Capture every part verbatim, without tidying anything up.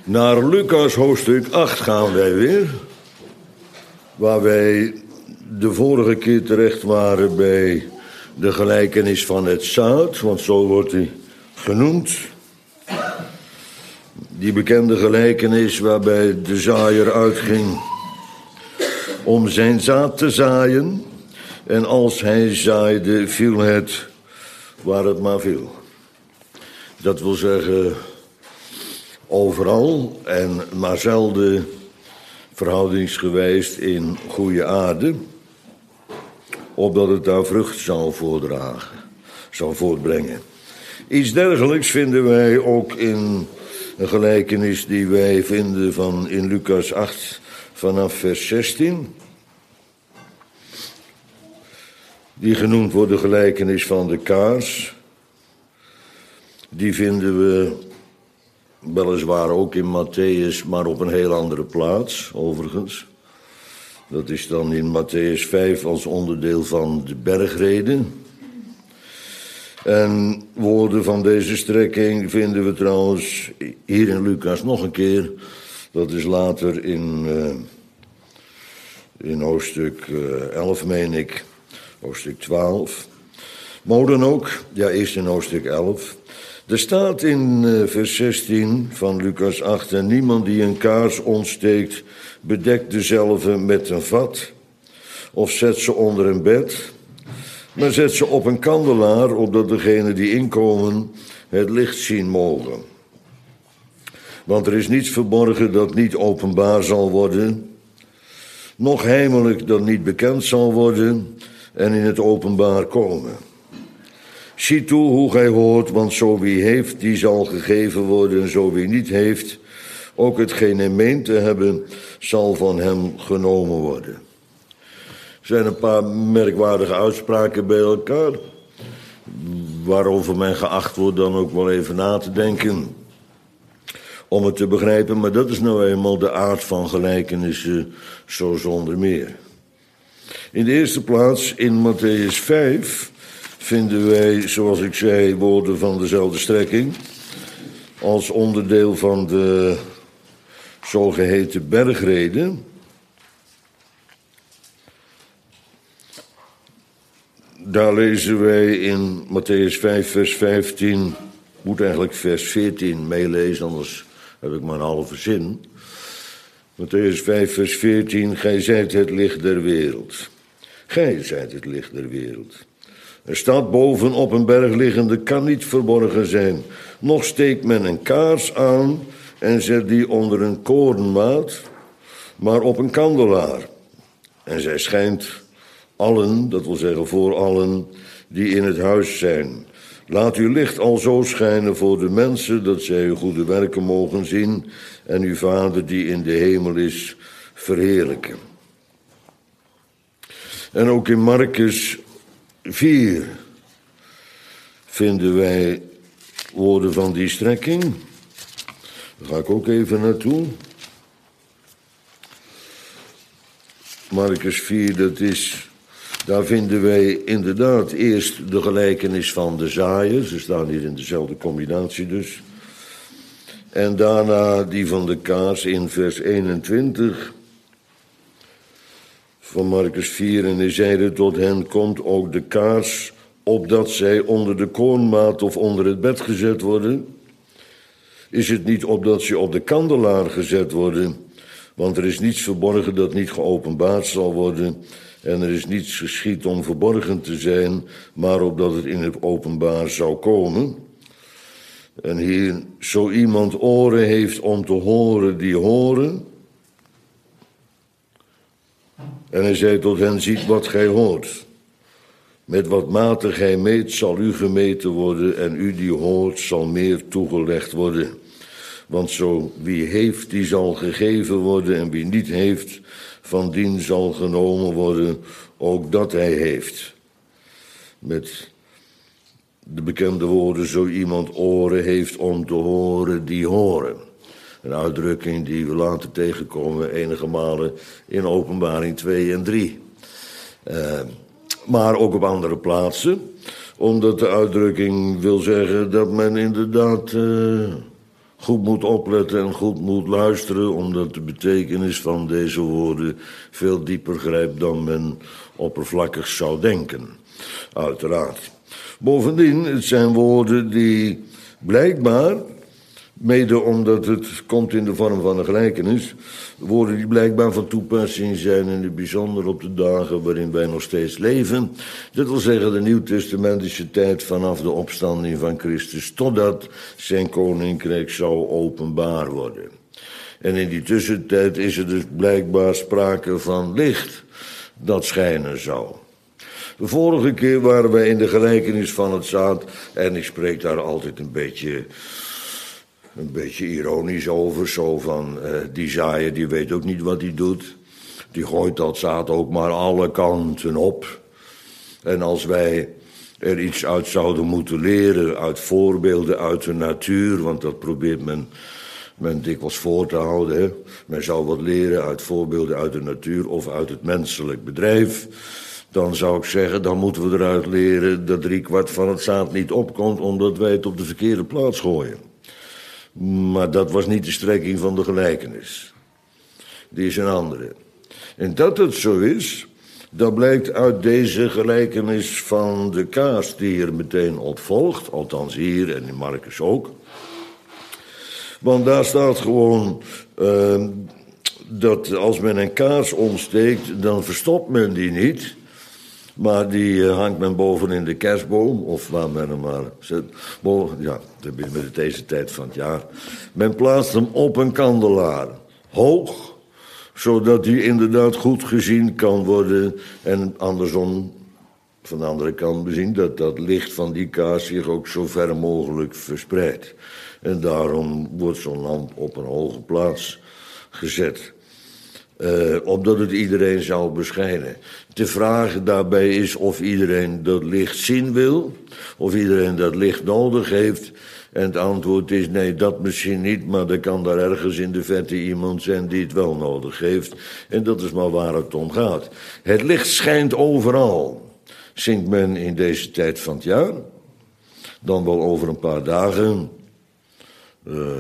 Naar Lucas hoofdstuk acht gaan wij weer. Waar wij de vorige keer terecht waren bij de gelijkenis van het zaad. Want zo wordt hij genoemd. Die bekende gelijkenis waarbij de zaaier uitging om zijn zaad te zaaien. En als hij zaaide, viel het waar het maar viel. Dat wil zeggen overal en maar zelden verhoudingsgewijs in goede aarde, opdat het daar vrucht zal voordragen, zal voortbrengen. Iets dergelijks vinden wij ook in een gelijkenis die wij vinden van in Lucas acht vanaf vers zestien. Die genoemd wordt de gelijkenis van de kaars. Die vinden we weliswaar ook in Matthäus, maar op een heel andere plaats, overigens. Dat is dan in Matthäus vijf als onderdeel van de bergreden. En woorden van deze strekking vinden we trouwens hier in Lucas nog een keer. Dat is later in, uh, in hoofdstuk uh, elf, meen ik. Hoofdstuk twaalf. Maar dan ook, ja, eerst in hoofdstuk elf. Er staat in uh, vers zestien van Lucas acht: en niemand die een kaars ontsteekt, bedekt dezelve met een vat, of zet ze onder een bed, maar zet ze op een kandelaar, opdat degenen die inkomen het licht zien mogen. Want er is niets verborgen dat niet openbaar zal worden, noch heimelijk dat niet bekend zal worden en in het openbaar komen. Zie toe hoe gij hoort, want zo wie heeft, die zal gegeven worden, en zo wie niet heeft, ook hetgeen hij meent te hebben, zal van hem genomen worden. Er zijn een paar merkwaardige uitspraken bij elkaar, waarover men geacht wordt dan ook wel even na te denken, om het te begrijpen, maar dat is nou eenmaal de aard van gelijkenissen, zo zonder meer. In de eerste plaats, in Matthäus vijf, vinden wij, zoals ik zei, woorden van dezelfde strekking, als onderdeel van de zogeheten bergreden. Daar lezen wij in Matthäus vijf, vers vijftien, moet eigenlijk vers veertien meelezen, anders heb ik maar een halve zin. Matthäus vijf, vers veertien, gij zijt het licht der wereld. Gij zijt het licht der wereld. Een stad boven op een berg liggende kan niet verborgen zijn. Nog steekt men een kaars aan en zet die onder een korenmaat, maar op een kandelaar. En zij schijnt allen, dat wil zeggen voor allen, die in het huis zijn. Laat uw licht al zo schijnen voor de mensen, dat zij uw goede werken mogen zien en uw Vader die in de hemel is, verheerlijken. En ook in Marcus vier vinden wij woorden van die strekking. Daar ga ik ook even naartoe. Marcus vier, dat is, daar vinden wij inderdaad eerst de gelijkenis van de zaaier. Ze staan hier in dezelfde combinatie dus. En daarna die van de kaars in vers eenentwintig. Van Marcus vier, en hij zeide tot hen, komt ook de kaars, opdat zij onder de koornmaat of onder het bed gezet worden? Is het niet opdat ze op de kandelaar gezet worden? Want er is niets verborgen dat niet geopenbaard zal worden, en er is niets geschied om verborgen te zijn, maar opdat het in het openbaar zou komen. En hier, zo iemand oren heeft om te horen, die horen. En hij zei tot hen, ziet wat gij hoort. Met wat mate gij meet, zal u gemeten worden, en u die hoort, zal meer toegelegd worden. Want zo wie heeft, die zal gegeven worden, en wie niet heeft, van dien zal genomen worden, ook dat hij heeft. Met de bekende woorden, zo iemand oren heeft om te horen, die horen. Een uitdrukking die we later tegenkomen enige malen in Openbaring twee en drie. Uh, maar ook op andere plaatsen. Omdat de uitdrukking wil zeggen dat men inderdaad uh, goed moet opletten en goed moet luisteren, omdat de betekenis van deze woorden veel dieper grijpt dan men oppervlakkig zou denken. Uiteraard. Bovendien, het zijn woorden die blijkbaar, mede omdat het komt in de vorm van een gelijkenis, woorden die blijkbaar van toepassing zijn in het bijzonder op de dagen waarin wij nog steeds leven. Dat wil zeggen de nieuwtestamentische tijd vanaf de opstanding van Christus totdat zijn koninkrijk zou openbaar worden. En in die tussentijd is er dus blijkbaar sprake van licht dat schijnen zou. De vorige keer waren wij in de gelijkenis van het zaad, en ik spreek daar altijd een beetje, een beetje ironisch over, zo van, uh, die zaaier die weet ook niet wat hij doet. Die gooit dat zaad ook maar alle kanten op. En als wij er iets uit zouden moeten leren, uit voorbeelden uit de natuur, want dat probeert men, men dikwijls voor te houden. Hè? Men zou wat leren uit voorbeelden uit de natuur of uit het menselijk bedrijf. Dan zou ik zeggen, dan moeten we eruit leren dat driekwart van het zaad niet opkomt, omdat wij het op de verkeerde plaats gooien. Maar dat was niet de strekking van de gelijkenis. Die is een andere. En dat het zo is, dat blijkt uit deze gelijkenis van de kaas die er meteen op volgt, althans hier en in Marcus ook. Want daar staat gewoon uh, dat als men een kaars omsteekt, dan verstopt men die niet. Maar die uh, hangt men boven in de kerstboom, of waar men hem maar zet. Boven, ja, met deze tijd van het jaar. Men plaatst hem op een kandelaar, hoog, zodat hij inderdaad goed gezien kan worden. En andersom, van de andere kant bezien, dat dat licht van die kaars zich ook zo ver mogelijk verspreidt. En daarom wordt zo'n lamp op een hoge plaats gezet. Uh, opdat het iedereen zal beschijnen. De vraag daarbij is of iedereen dat licht zien wil, of iedereen dat licht nodig heeft. En het antwoord is nee, dat misschien niet, maar er kan daar ergens in de verte iemand zijn die het wel nodig heeft. En dat is maar waar het om gaat. Het licht schijnt overal, zingt men in deze tijd van het jaar. Dan wel over een paar dagen. Uh,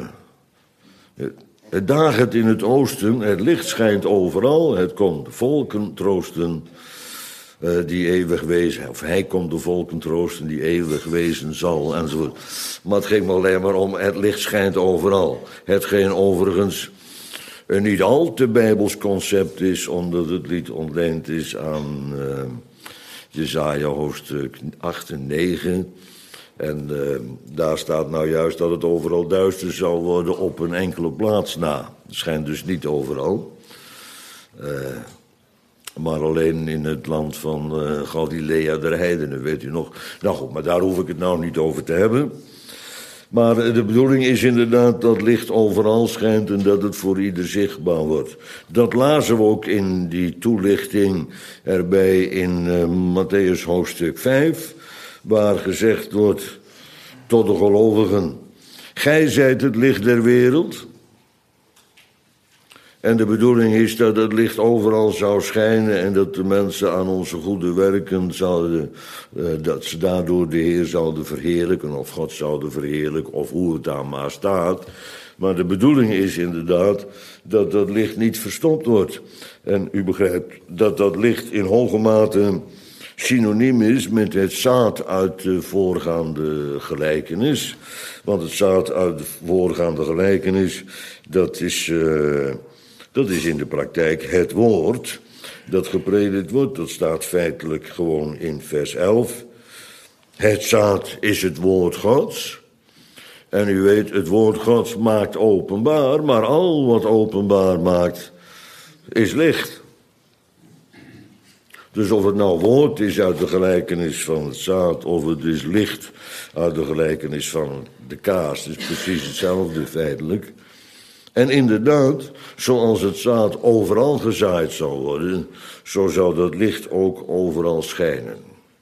Het dagert in het oosten, het licht schijnt overal, het komt de volken troosten uh, die eeuwig wezen, of hij komt de volken troosten die eeuwig wezen zal, enzovoort. Maar het ging me alleen maar om, het licht schijnt overal. Hetgeen overigens een niet al te bijbels concept is, omdat het lied ontleend is aan uh, Jesaja hoofdstuk acht en negen... En uh, daar staat nou juist dat het overal duister zal worden op een enkele plaats na. Het schijnt dus niet overal. Uh, maar alleen in het land van uh, Galilea der heidenen, weet u nog. Nou goed, maar daar hoef ik het nou niet over te hebben. Maar uh, de bedoeling is inderdaad dat licht overal schijnt en dat het voor ieder zichtbaar wordt. Dat lazen we ook in die toelichting erbij in uh, Mattheüs hoofdstuk vijf... waar gezegd wordt tot de gelovigen, gij zijt het licht der wereld. En de bedoeling is dat het licht overal zou schijnen en dat de mensen aan onze goede werken zouden, uh, dat ze daardoor de Heer zouden verheerlijken of God zouden verheerlijken of hoe het daar maar staat. Maar de bedoeling is inderdaad dat dat licht niet verstopt wordt. En u begrijpt dat dat licht in hoge mate synoniem is met het zaad uit de voorgaande gelijkenis. Want het zaad uit de voorgaande gelijkenis, dat is, uh, dat is in de praktijk het woord dat gepredikt wordt. Dat staat feitelijk gewoon in vers elf. Het zaad is het woord Gods. En u weet, het woord Gods maakt openbaar, maar al wat openbaar maakt, is licht. Dus of het nou woord is uit de gelijkenis van het zaad, of het is licht uit de gelijkenis van de kaas, is precies hetzelfde feitelijk. En inderdaad, zoals het zaad overal gezaaid zal worden, zo zal dat licht ook overal schijnen.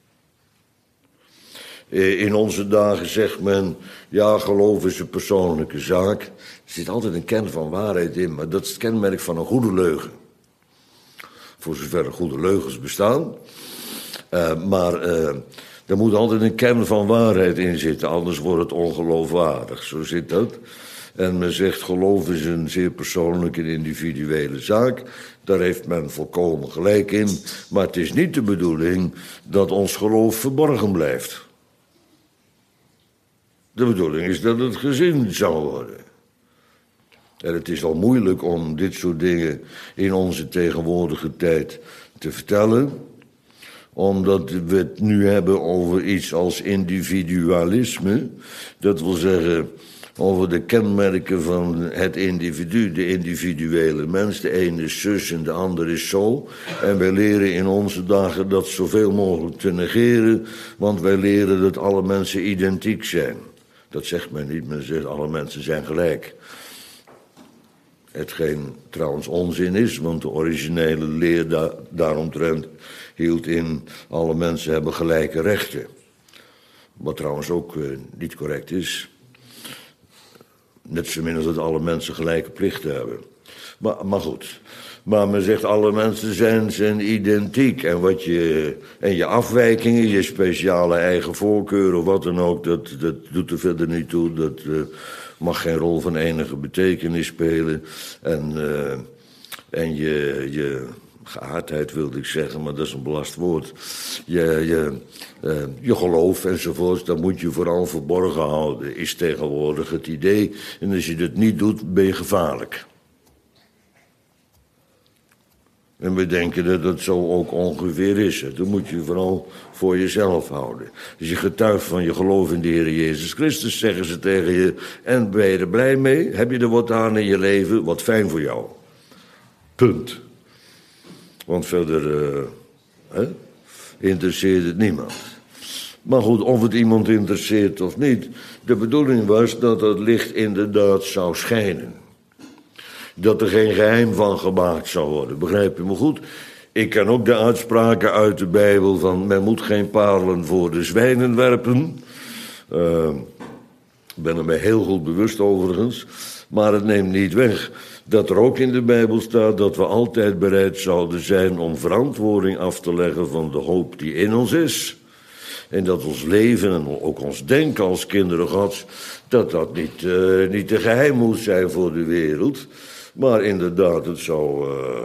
In onze dagen zegt men, ja, geloof is een persoonlijke zaak. Er zit altijd een kern van waarheid in, maar dat is het kenmerk van een goede leugen. Voor zover goede leugens bestaan. Uh, maar uh, er moet altijd een kern van waarheid in zitten, anders wordt het ongeloofwaardig. Zo zit dat. En men zegt geloof is een zeer persoonlijke en individuele zaak. Daar heeft men volkomen gelijk in. Maar het is niet de bedoeling dat ons geloof verborgen blijft. De bedoeling is dat het gezien zal worden. En het is al moeilijk om dit soort dingen in onze tegenwoordige tijd te vertellen, omdat we het nu hebben over iets als individualisme. Dat wil zeggen over de kenmerken van het individu, de individuele mens. De ene is zus en de ander is zo. En wij leren in onze dagen dat zoveel mogelijk te negeren, want wij leren dat alle mensen identiek zijn. Dat zegt men niet, men zegt alle mensen zijn gelijk. Hetgeen trouwens onzin is, want de originele leer da- daaromtrent hield in alle mensen hebben gelijke rechten. Wat trouwens ook uh, niet correct is. Net zo min als dat alle mensen gelijke plichten hebben. Maar, maar goed. Maar men zegt alle mensen zijn, zijn identiek. En, wat je, en je afwijkingen, je speciale eigen voorkeur of wat dan ook, dat, dat doet er verder niet toe. Dat uh, mag geen rol van enige betekenis spelen. En, uh, en je, je geaardheid wilde ik zeggen, maar dat is een belast woord. Je, je, uh, je geloof enzovoorts, dat moet je vooral verborgen houden, is tegenwoordig het idee. En als je dat niet doet, ben je gevaarlijk. En we denken dat dat zo ook ongeveer is. Dat moet je vooral voor jezelf houden. Als je getuigt van je geloof in de Heer Jezus Christus, zeggen ze tegen je, en ben je er blij mee? Heb je er wat aan in je leven? Wat fijn voor jou. Punt. Want verder uh, hè, interesseert het niemand. Maar goed, of het iemand interesseert of niet, de bedoeling was dat het licht inderdaad zou schijnen. Dat er geen geheim van gemaakt zou worden. Begrijp je me goed? Ik ken ook de uitspraken uit de Bijbel van men moet geen parelen voor de zwijnen werpen. Uh, ik ben er mij heel goed bewust overigens. Maar het neemt niet weg dat er ook in de Bijbel staat dat we altijd bereid zouden zijn om verantwoording af te leggen van de hoop die in ons is. En dat ons leven en ook ons denken als kinderen Gods, dat dat niet, uh, niet te geheim moet zijn voor de wereld. Maar inderdaad, het zou uh,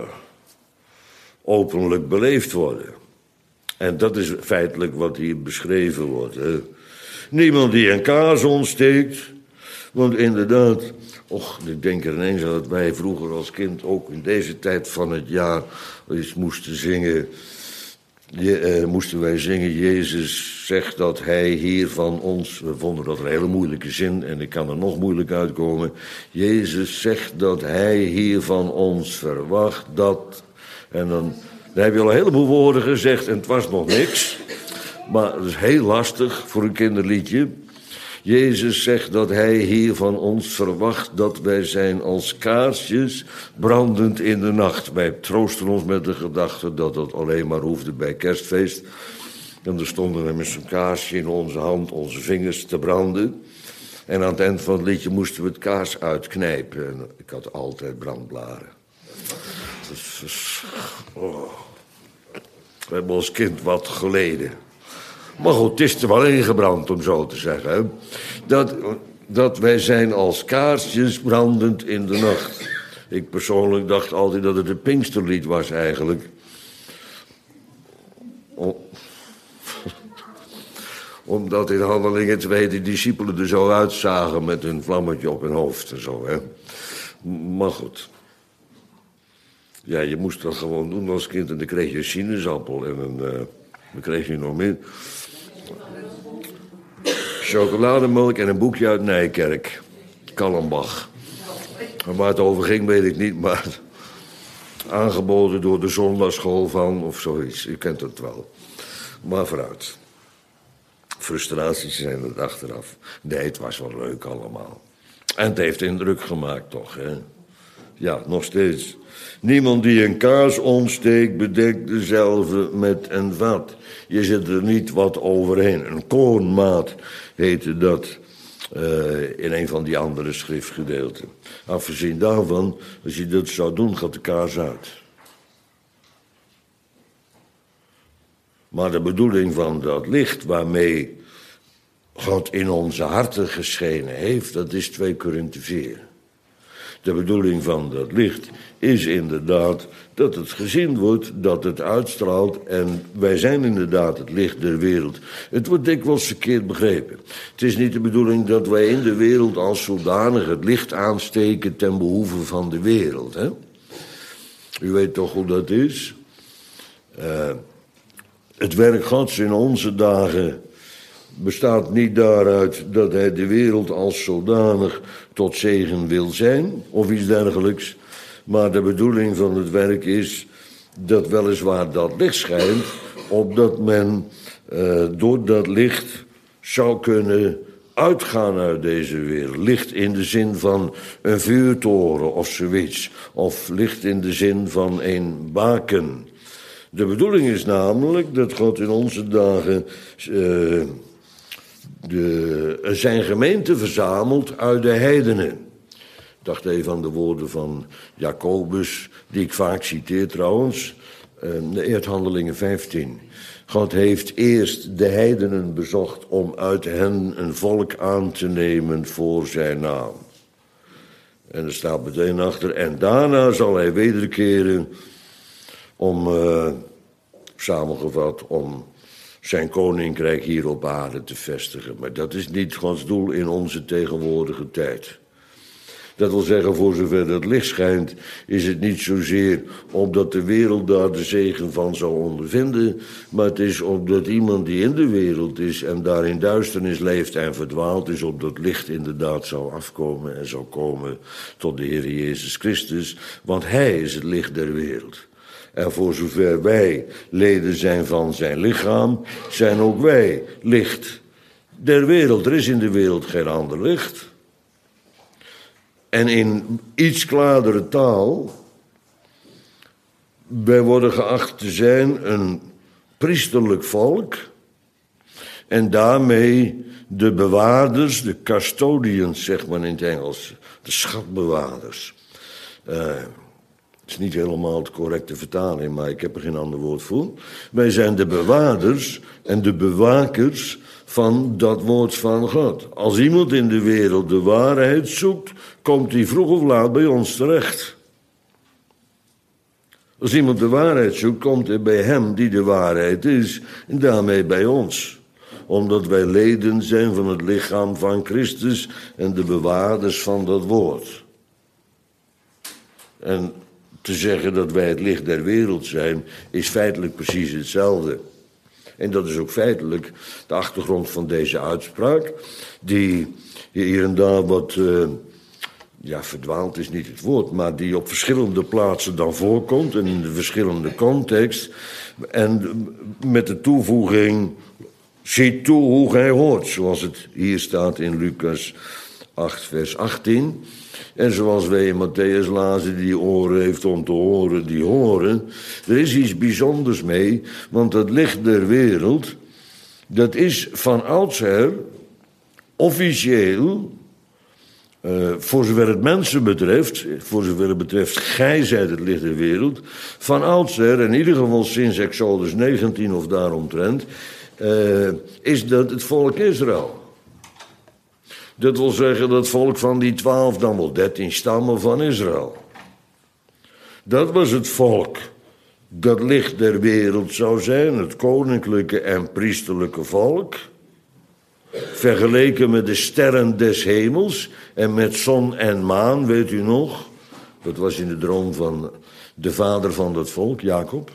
openlijk beleefd worden. En dat is feitelijk wat hier beschreven wordt. Hè. Niemand die een kaars ontsteekt. Want inderdaad, och, ik denk er ineens aan dat wij vroeger als kind ook in deze tijd van het jaar eens moesten zingen. Je, uh, moesten wij zingen, Jezus zegt dat hij hier van ons, we vonden dat een hele moeilijke zin en ik kan er nog moeilijk uitkomen. Jezus zegt dat hij hier van ons verwacht dat, en dan, dan heb je al een heleboel woorden gezegd en het was nog niks. Maar het is heel lastig voor een kinderliedje. Jezus zegt dat hij hier van ons verwacht dat wij zijn als kaarsjes brandend in de nacht. Wij troosten ons met de gedachte dat dat alleen maar hoefde bij kerstfeest. En er stonden we met zo'n kaarsje in onze hand, onze vingers te branden. En aan het eind van het liedje moesten we het kaars uitknijpen. En ik had altijd brandblaren. Dus, oh. We hebben als kind wat geleden. Maar goed, het is er wel ingebrand, om zo te zeggen. Hè? Dat, dat wij zijn als kaarsjes brandend in de nacht. Ik persoonlijk dacht altijd dat het een Pinksterlied was eigenlijk. Om, omdat in Handelingen twee de discipelen er zo uitzagen met hun vlammetje op hun hoofd en zo. Hè? Maar goed. Ja, je moest dat gewoon doen als kind en dan kreeg je een sinaasappel en een, uh, dan kreeg je nog meer. Chocolademelk en een boekje uit Nijkerk. Kallenbach. En waar het over ging weet ik niet, maar aangeboden door de zondagschool van of zoiets. U kent het wel. Maar vooruit. Frustraties zijn het achteraf. Nee, het was wel leuk allemaal. En het heeft indruk gemaakt toch, hè. Ja, nog steeds. Niemand die een kaars ontsteekt, bedekt dezelfde met een vat. Je zet er niet wat overheen. Een koornmaat heette dat uh, in een van die andere schriftgedeelten. Afgezien daarvan, als je dat zou doen, gaat de kaars uit. Maar de bedoeling van dat licht waarmee God in onze harten geschenen heeft, dat is twee Korinthe vier. De bedoeling van dat licht is inderdaad dat het gezien wordt, dat het uitstraalt. En wij zijn inderdaad het licht der wereld. Het wordt dikwijls verkeerd begrepen. Het is niet de bedoeling dat wij in de wereld als zodanig het licht aansteken ten behoeve van de wereld. Hè? U weet toch hoe dat is? Uh, het werk Gods in onze dagen bestaat niet daaruit dat hij de wereld als zodanig tot zegen wil zijn, of iets dergelijks. Maar de bedoeling van het werk is dat weliswaar dat licht schijnt, opdat men uh, door dat licht zou kunnen uitgaan uit deze wereld. Licht in de zin van een vuurtoren of zoiets. Of licht in de zin van een baken. De bedoeling is namelijk dat God in onze dagen Uh, De, zijn gemeente verzameld uit de heidenen. Ik dacht even aan de woorden van Jacobus, die ik vaak citeer trouwens, de Eerste Handelingen vijftien. God heeft eerst de heidenen bezocht om uit hen een volk aan te nemen voor zijn naam. En er staat meteen achter, en daarna zal hij wederkeren om, uh, samengevat, om zijn koninkrijk hier op aarde te vestigen. Maar dat is niet Gods doel in onze tegenwoordige tijd. Dat wil zeggen, voor zover het licht schijnt, is het niet zozeer opdat de wereld daar de zegen van zou ondervinden, maar het is opdat iemand die in de wereld is en daar in duisternis leeft en verdwaald is, opdat licht inderdaad zou afkomen en zou komen tot de Heer Jezus Christus, want Hij is het licht der wereld. En voor zover wij leden zijn van zijn lichaam, zijn ook wij licht der wereld. Er is in de wereld geen ander licht. En in iets klaardere taal, wij worden geacht te zijn een priesterlijk volk. En daarmee de bewaarders, de custodians, zegt men in het Engels, de schatbewaarders. Uh, Het is niet helemaal de correcte vertaling, maar ik heb er geen ander woord voor. Wij zijn de bewaarders en de bewakers van dat woord van God. Als iemand in de wereld de waarheid zoekt, komt hij vroeg of laat bij ons terecht. Als iemand de waarheid zoekt, komt hij bij hem die de waarheid is en daarmee bij ons. Omdat wij leden zijn van het lichaam van Christus en de bewaarders van dat woord. En te zeggen dat wij het licht der wereld zijn, is feitelijk precies hetzelfde. En dat is ook feitelijk de achtergrond van deze uitspraak, die hier en daar wat, uh, ja, verdwaald is niet het woord, maar die op verschillende plaatsen dan voorkomt en in de verschillende context. En met de toevoeging, zie toe hoe gij hoort, zoals het hier staat in Lucas acht, vers achttien. En zoals wij in Matthäus lazen, die oren heeft om te horen, die horen. Er is iets bijzonders mee, want het licht der wereld, dat is van oudsher officieel, uh, voor zover het mensen betreft, voor zover het betreft, gij zijt het licht der wereld, van oudsher, in ieder geval sinds Exodus negentien of daaromtrent, uh, is dat het volk Israël. Dat wil zeggen dat volk van die twaalf, dan wel dertien stammen van Israël. Dat was het volk dat licht der wereld zou zijn, het koninklijke en priesterlijke volk. Vergeleken met de sterren des hemels en met zon en maan, weet u nog? Dat was in de droom van de vader van dat volk, Jacob.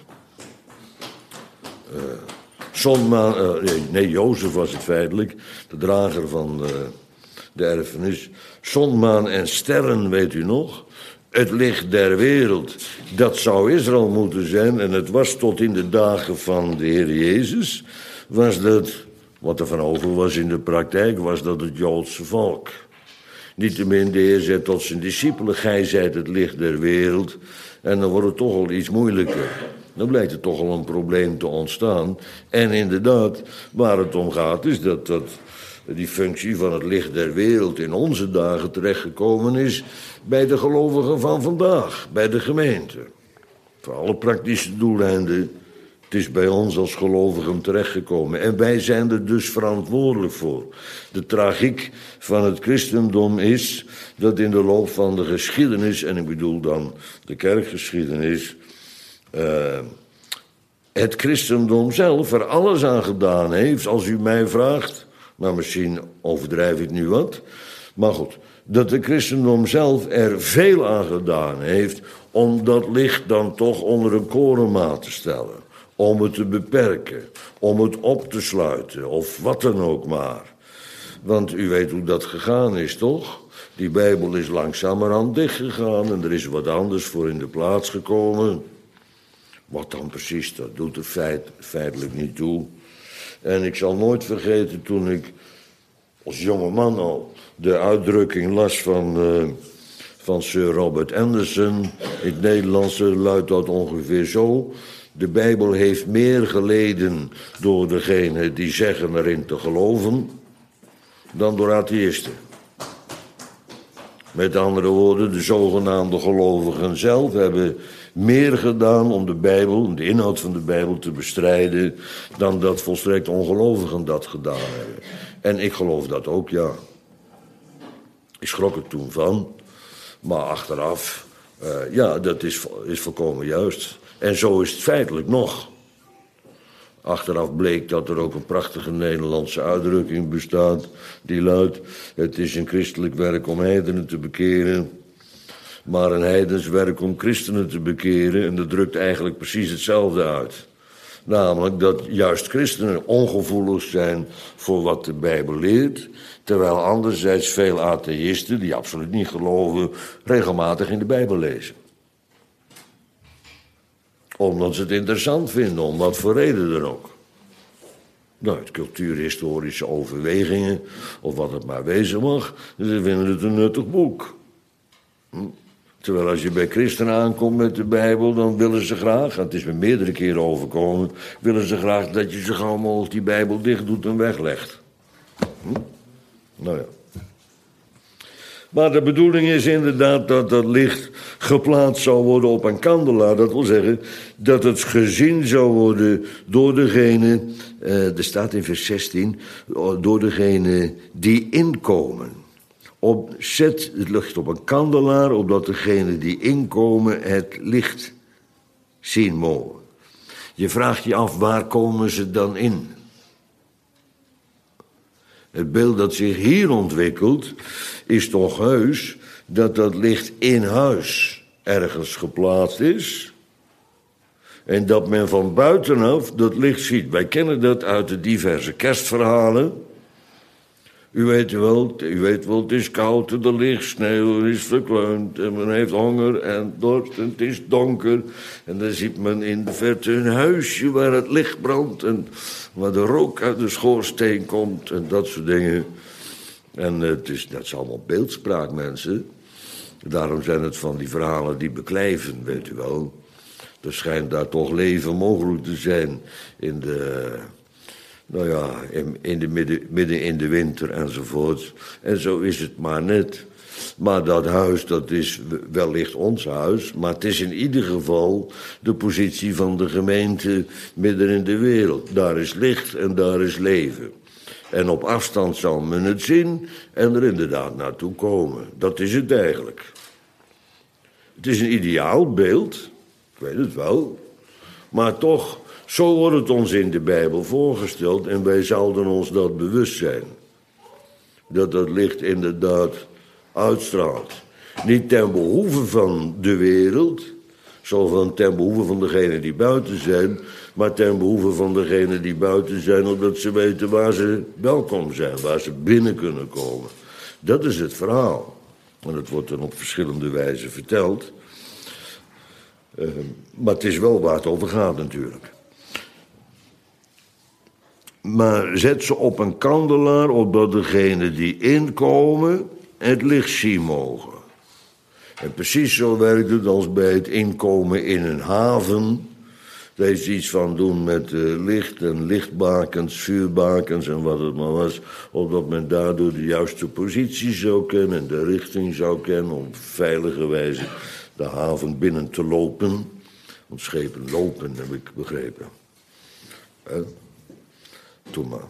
Uh, zon, maan, uh, nee, nee, Jozef was het feitelijk, de drager van Uh, de erfenis, zon, maan en sterren, weet u nog? Het licht der wereld, dat zou Israël moeten zijn. En het was tot in de dagen van de Heer Jezus, was dat, wat er van over was in de praktijk, was dat het Joodse volk. Niettemin, de Heer zei tot zijn discipelen, gij zijt het licht der wereld. En dan wordt het toch al iets moeilijker. Dan blijkt er toch al een probleem te ontstaan. En inderdaad, waar het om gaat, is dat dat die functie van het licht der wereld in onze dagen terechtgekomen is bij de gelovigen van vandaag, bij de gemeente. Voor alle praktische doeleinden Het is bij ons als gelovigen terechtgekomen. En wij zijn er dus verantwoordelijk voor. De tragiek van het christendom is dat in de loop van de geschiedenis, en ik bedoel dan de kerkgeschiedenis, uh, het christendom zelf er alles aan gedaan heeft, als u mij vraagt. Maar misschien overdrijf ik nu wat. Maar goed, dat de christendom zelf er veel aan gedaan heeft om dat licht dan toch onder een korenmaat te stellen. Om het te beperken, om het op te sluiten, of wat dan ook maar. Want u weet hoe dat gegaan is, toch? Die Bijbel is langzamerhand dichtgegaan en er is wat anders voor in de plaats gekomen. Wat dan precies, dat doet er feit, feitelijk niet toe. En ik zal nooit vergeten toen ik als jonge man al de uitdrukking las van, uh, van Sir Robert Anderson. In het Nederlandse luidt dat ongeveer zo. De Bijbel heeft meer geleden door degenen die zeggen erin te geloven dan door atheïsten. Met andere woorden, de zogenaamde gelovigen zelf hebben meer gedaan om de Bijbel, de inhoud van de Bijbel te bestrijden dan dat volstrekt ongelovigen dat gedaan hebben. En ik geloof dat ook, ja. Ik schrok er toen van, maar achteraf, uh, ja, dat is, is volkomen juist. En zo is het feitelijk nog. Achteraf bleek dat er ook een prachtige Nederlandse uitdrukking bestaat die luidt: het is een christelijk werk om heidenen te bekeren, maar een heidens werk om christenen te bekeren. En dat drukt eigenlijk precies hetzelfde uit. Namelijk dat juist christenen ongevoelig zijn voor wat de Bijbel leert, terwijl anderzijds veel atheïsten, die absoluut niet geloven, regelmatig in de Bijbel lezen. Omdat ze het interessant vinden, om wat voor reden dan ook. Nou, het cultuurhistorische overwegingen, of wat het maar wezen mag, ze vinden het een nuttig boek. Hm? Terwijl als je bij christenen aankomt met de Bijbel, dan willen ze graag, en het is me meerdere keren overkomen, willen ze graag dat je zo gauw mogelijk die Bijbel dicht doet en weglegt. Hm? Nou ja. Maar de bedoeling is inderdaad dat dat licht geplaatst zou worden op een kandelaar. Dat wil zeggen dat het gezien zou worden door degene, uh, er staat in vers zestien, door degene die inkomen. Op, zet het licht op een kandelaar, opdat degenen die inkomen het licht zien mogen. Je vraagt je af, waar komen ze dan in? Het beeld dat zich hier ontwikkelt, is toch heus dat dat licht in huis ergens geplaatst is. En dat men van buitenaf dat licht ziet. Wij kennen dat uit de diverse kerstverhalen. U weet wel, u weet wel, het is koud en er ligt sneeuw, er is verkleumd en men heeft honger en dorst en het is donker. En dan ziet men in de verte een huisje waar het licht brandt en waar de rook uit de schoorsteen komt en dat soort dingen. En het is, dat is allemaal beeldspraak, mensen. Daarom zijn het van die verhalen die beklijven, weet u wel. Er schijnt daar toch leven mogelijk te zijn in de... Nou ja, in, in de midden, midden in de winter enzovoort. En zo is het maar net. Maar dat huis, dat is wellicht ons huis, maar het is in ieder geval de positie van de gemeente midden in de wereld. Daar is licht en daar is leven. En op afstand zal men het zien en er inderdaad naartoe komen. Dat is het eigenlijk. Het is een ideaal beeld, ik weet het wel, maar toch... Zo wordt het ons in de Bijbel voorgesteld en wij zouden ons dat bewust zijn. Dat dat licht inderdaad uitstraalt. Niet ten behoeve van de wereld, zo van ten behoeve van degenen die buiten zijn, maar ten behoeve van degenen die buiten zijn, omdat ze weten waar ze welkom zijn, waar ze binnen kunnen komen. Dat is het verhaal. En dat wordt dan op verschillende wijzen verteld. Uh, maar het is wel waar het over gaat natuurlijk. Maar zet ze op een kandelaar, opdat degenen die inkomen het licht zien mogen. En precies zo werkt het als bij het inkomen in een haven. Daar is iets van doen met uh, licht en lichtbakens, vuurbakens en wat het maar was. Opdat men daardoor de juiste positie zou kennen en de richting zou kennen om op veilige wijze de haven binnen te lopen. Want schepen lopen, heb ik begrepen. Hè? Doe maar.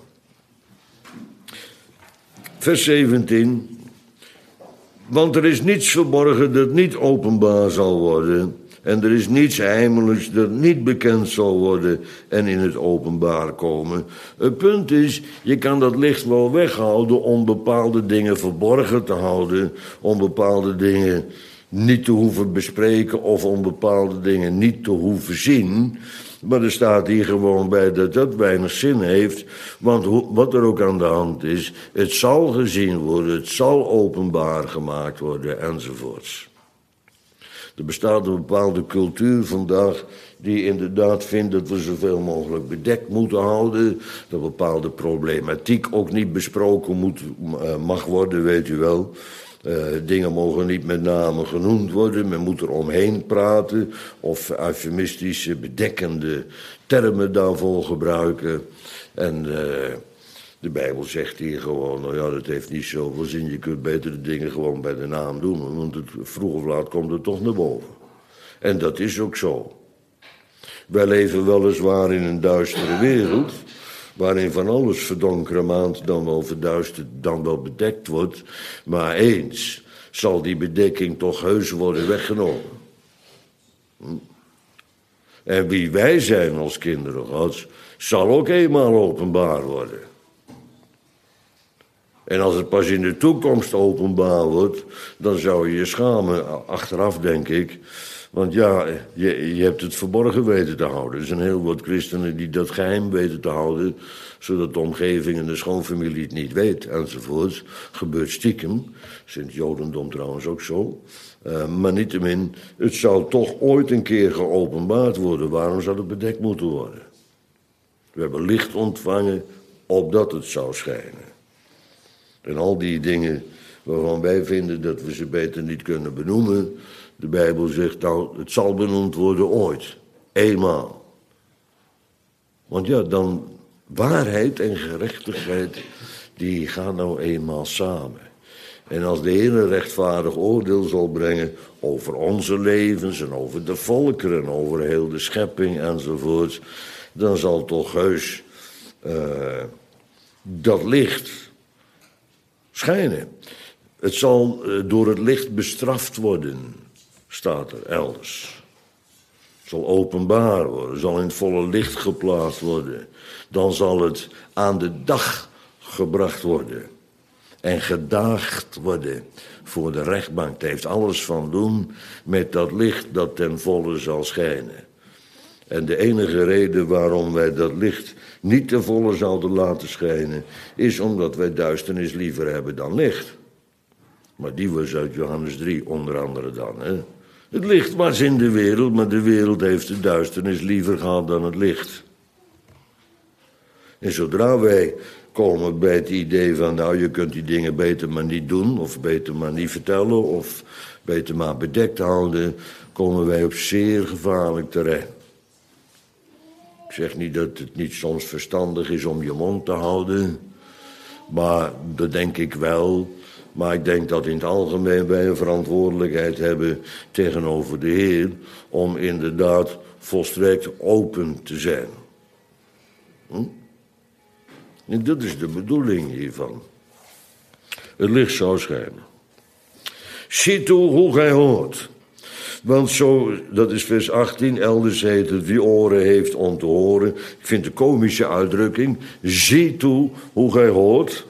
Vers zeventien. Want er is niets verborgen dat niet openbaar zal worden. En er is niets heimelijks dat niet bekend zal worden en in het openbaar komen. Het punt is, je kan dat licht wel weghouden om bepaalde dingen verborgen te houden. Om bepaalde dingen niet te hoeven bespreken of om bepaalde dingen niet te hoeven zien. Maar er staat hier gewoon bij dat dat weinig zin heeft. Want wat er ook aan de hand is, het zal gezien worden, het zal openbaar gemaakt worden enzovoorts. Er bestaat een bepaalde cultuur vandaag die inderdaad vindt dat we zoveel mogelijk bedekt moeten houden. Dat bepaalde problematiek ook niet besproken moet, mag worden, weet u wel. Uh, dingen mogen niet met name genoemd worden. Men moet er omheen praten of eufemistische, bedekkende termen daarvoor gebruiken. En uh, de Bijbel zegt hier gewoon, nou ja, dat heeft niet zoveel zin. Je kunt beter de dingen gewoon bij de naam doen, want het, vroeg of laat komt het toch naar boven. En dat is ook zo. Wij leven weliswaar in een duistere wereld, waarin van alles verdonkere dan wel verduisterd, dan wel bedekt wordt. Maar eens zal die bedekking toch heus worden weggenomen. Hm? En wie wij zijn als kinderen Gods, zal ook eenmaal openbaar worden. En als het pas in de toekomst openbaar wordt, dan zou je je schamen, achteraf denk ik. Want ja, je, je hebt het verborgen weten te houden. Er zijn heel wat christenen die dat geheim weten te houden, zodat de omgeving en de schoonfamilie het niet weet, enzovoort. Gebeurt stiekem, is in het Jodendom trouwens ook zo. Uh, maar niettemin, het zou toch ooit een keer geopenbaard worden. Waarom zou het bedekt moeten worden? We hebben licht ontvangen, opdat het zou schijnen. En al die dingen waarvan wij vinden dat we ze beter niet kunnen benoemen. De Bijbel zegt, nou, het zal benoemd worden ooit. Eenmaal. Want ja, dan waarheid en gerechtigheid, die gaan nou eenmaal samen. En als de Heer een rechtvaardig oordeel zal brengen over onze levens en over de volkeren en over heel de schepping enzovoort, dan zal toch heus uh, dat licht schijnen. Het zal uh, door het licht bestraft worden, staat er elders. Het zal openbaar worden, zal in het volle licht geplaatst worden. Dan zal het aan de dag gebracht worden en gedaagd worden voor de rechtbank. Het heeft alles van doen met dat licht dat ten volle zal schijnen. En de enige reden waarom wij dat licht niet ten volle zouden laten schijnen, is omdat wij duisternis liever hebben dan licht. Maar die was uit Johannes drie, onder andere dan. Hè? Het licht was in de wereld, maar de wereld heeft de duisternis liever gehad dan het licht. En zodra wij komen bij het idee van, nou, je kunt die dingen beter maar niet doen, of beter maar niet vertellen, of beter maar bedekt houden, komen wij op zeer gevaarlijk terrein. Ik zeg niet dat het niet soms verstandig is om je mond te houden, maar dat denk ik wel. Maar ik denk dat in het algemeen wij een verantwoordelijkheid hebben tegenover de Heer om inderdaad volstrekt open te zijn. Hm? En dat is de bedoeling hiervan. Het licht zou schijnen. Ziet toe hoe gij hoort. Want zo, dat is vers achttien, elders heet het, wie oren heeft om te horen. Ik vind de komische uitdrukking, zie toe hoe gij hoort.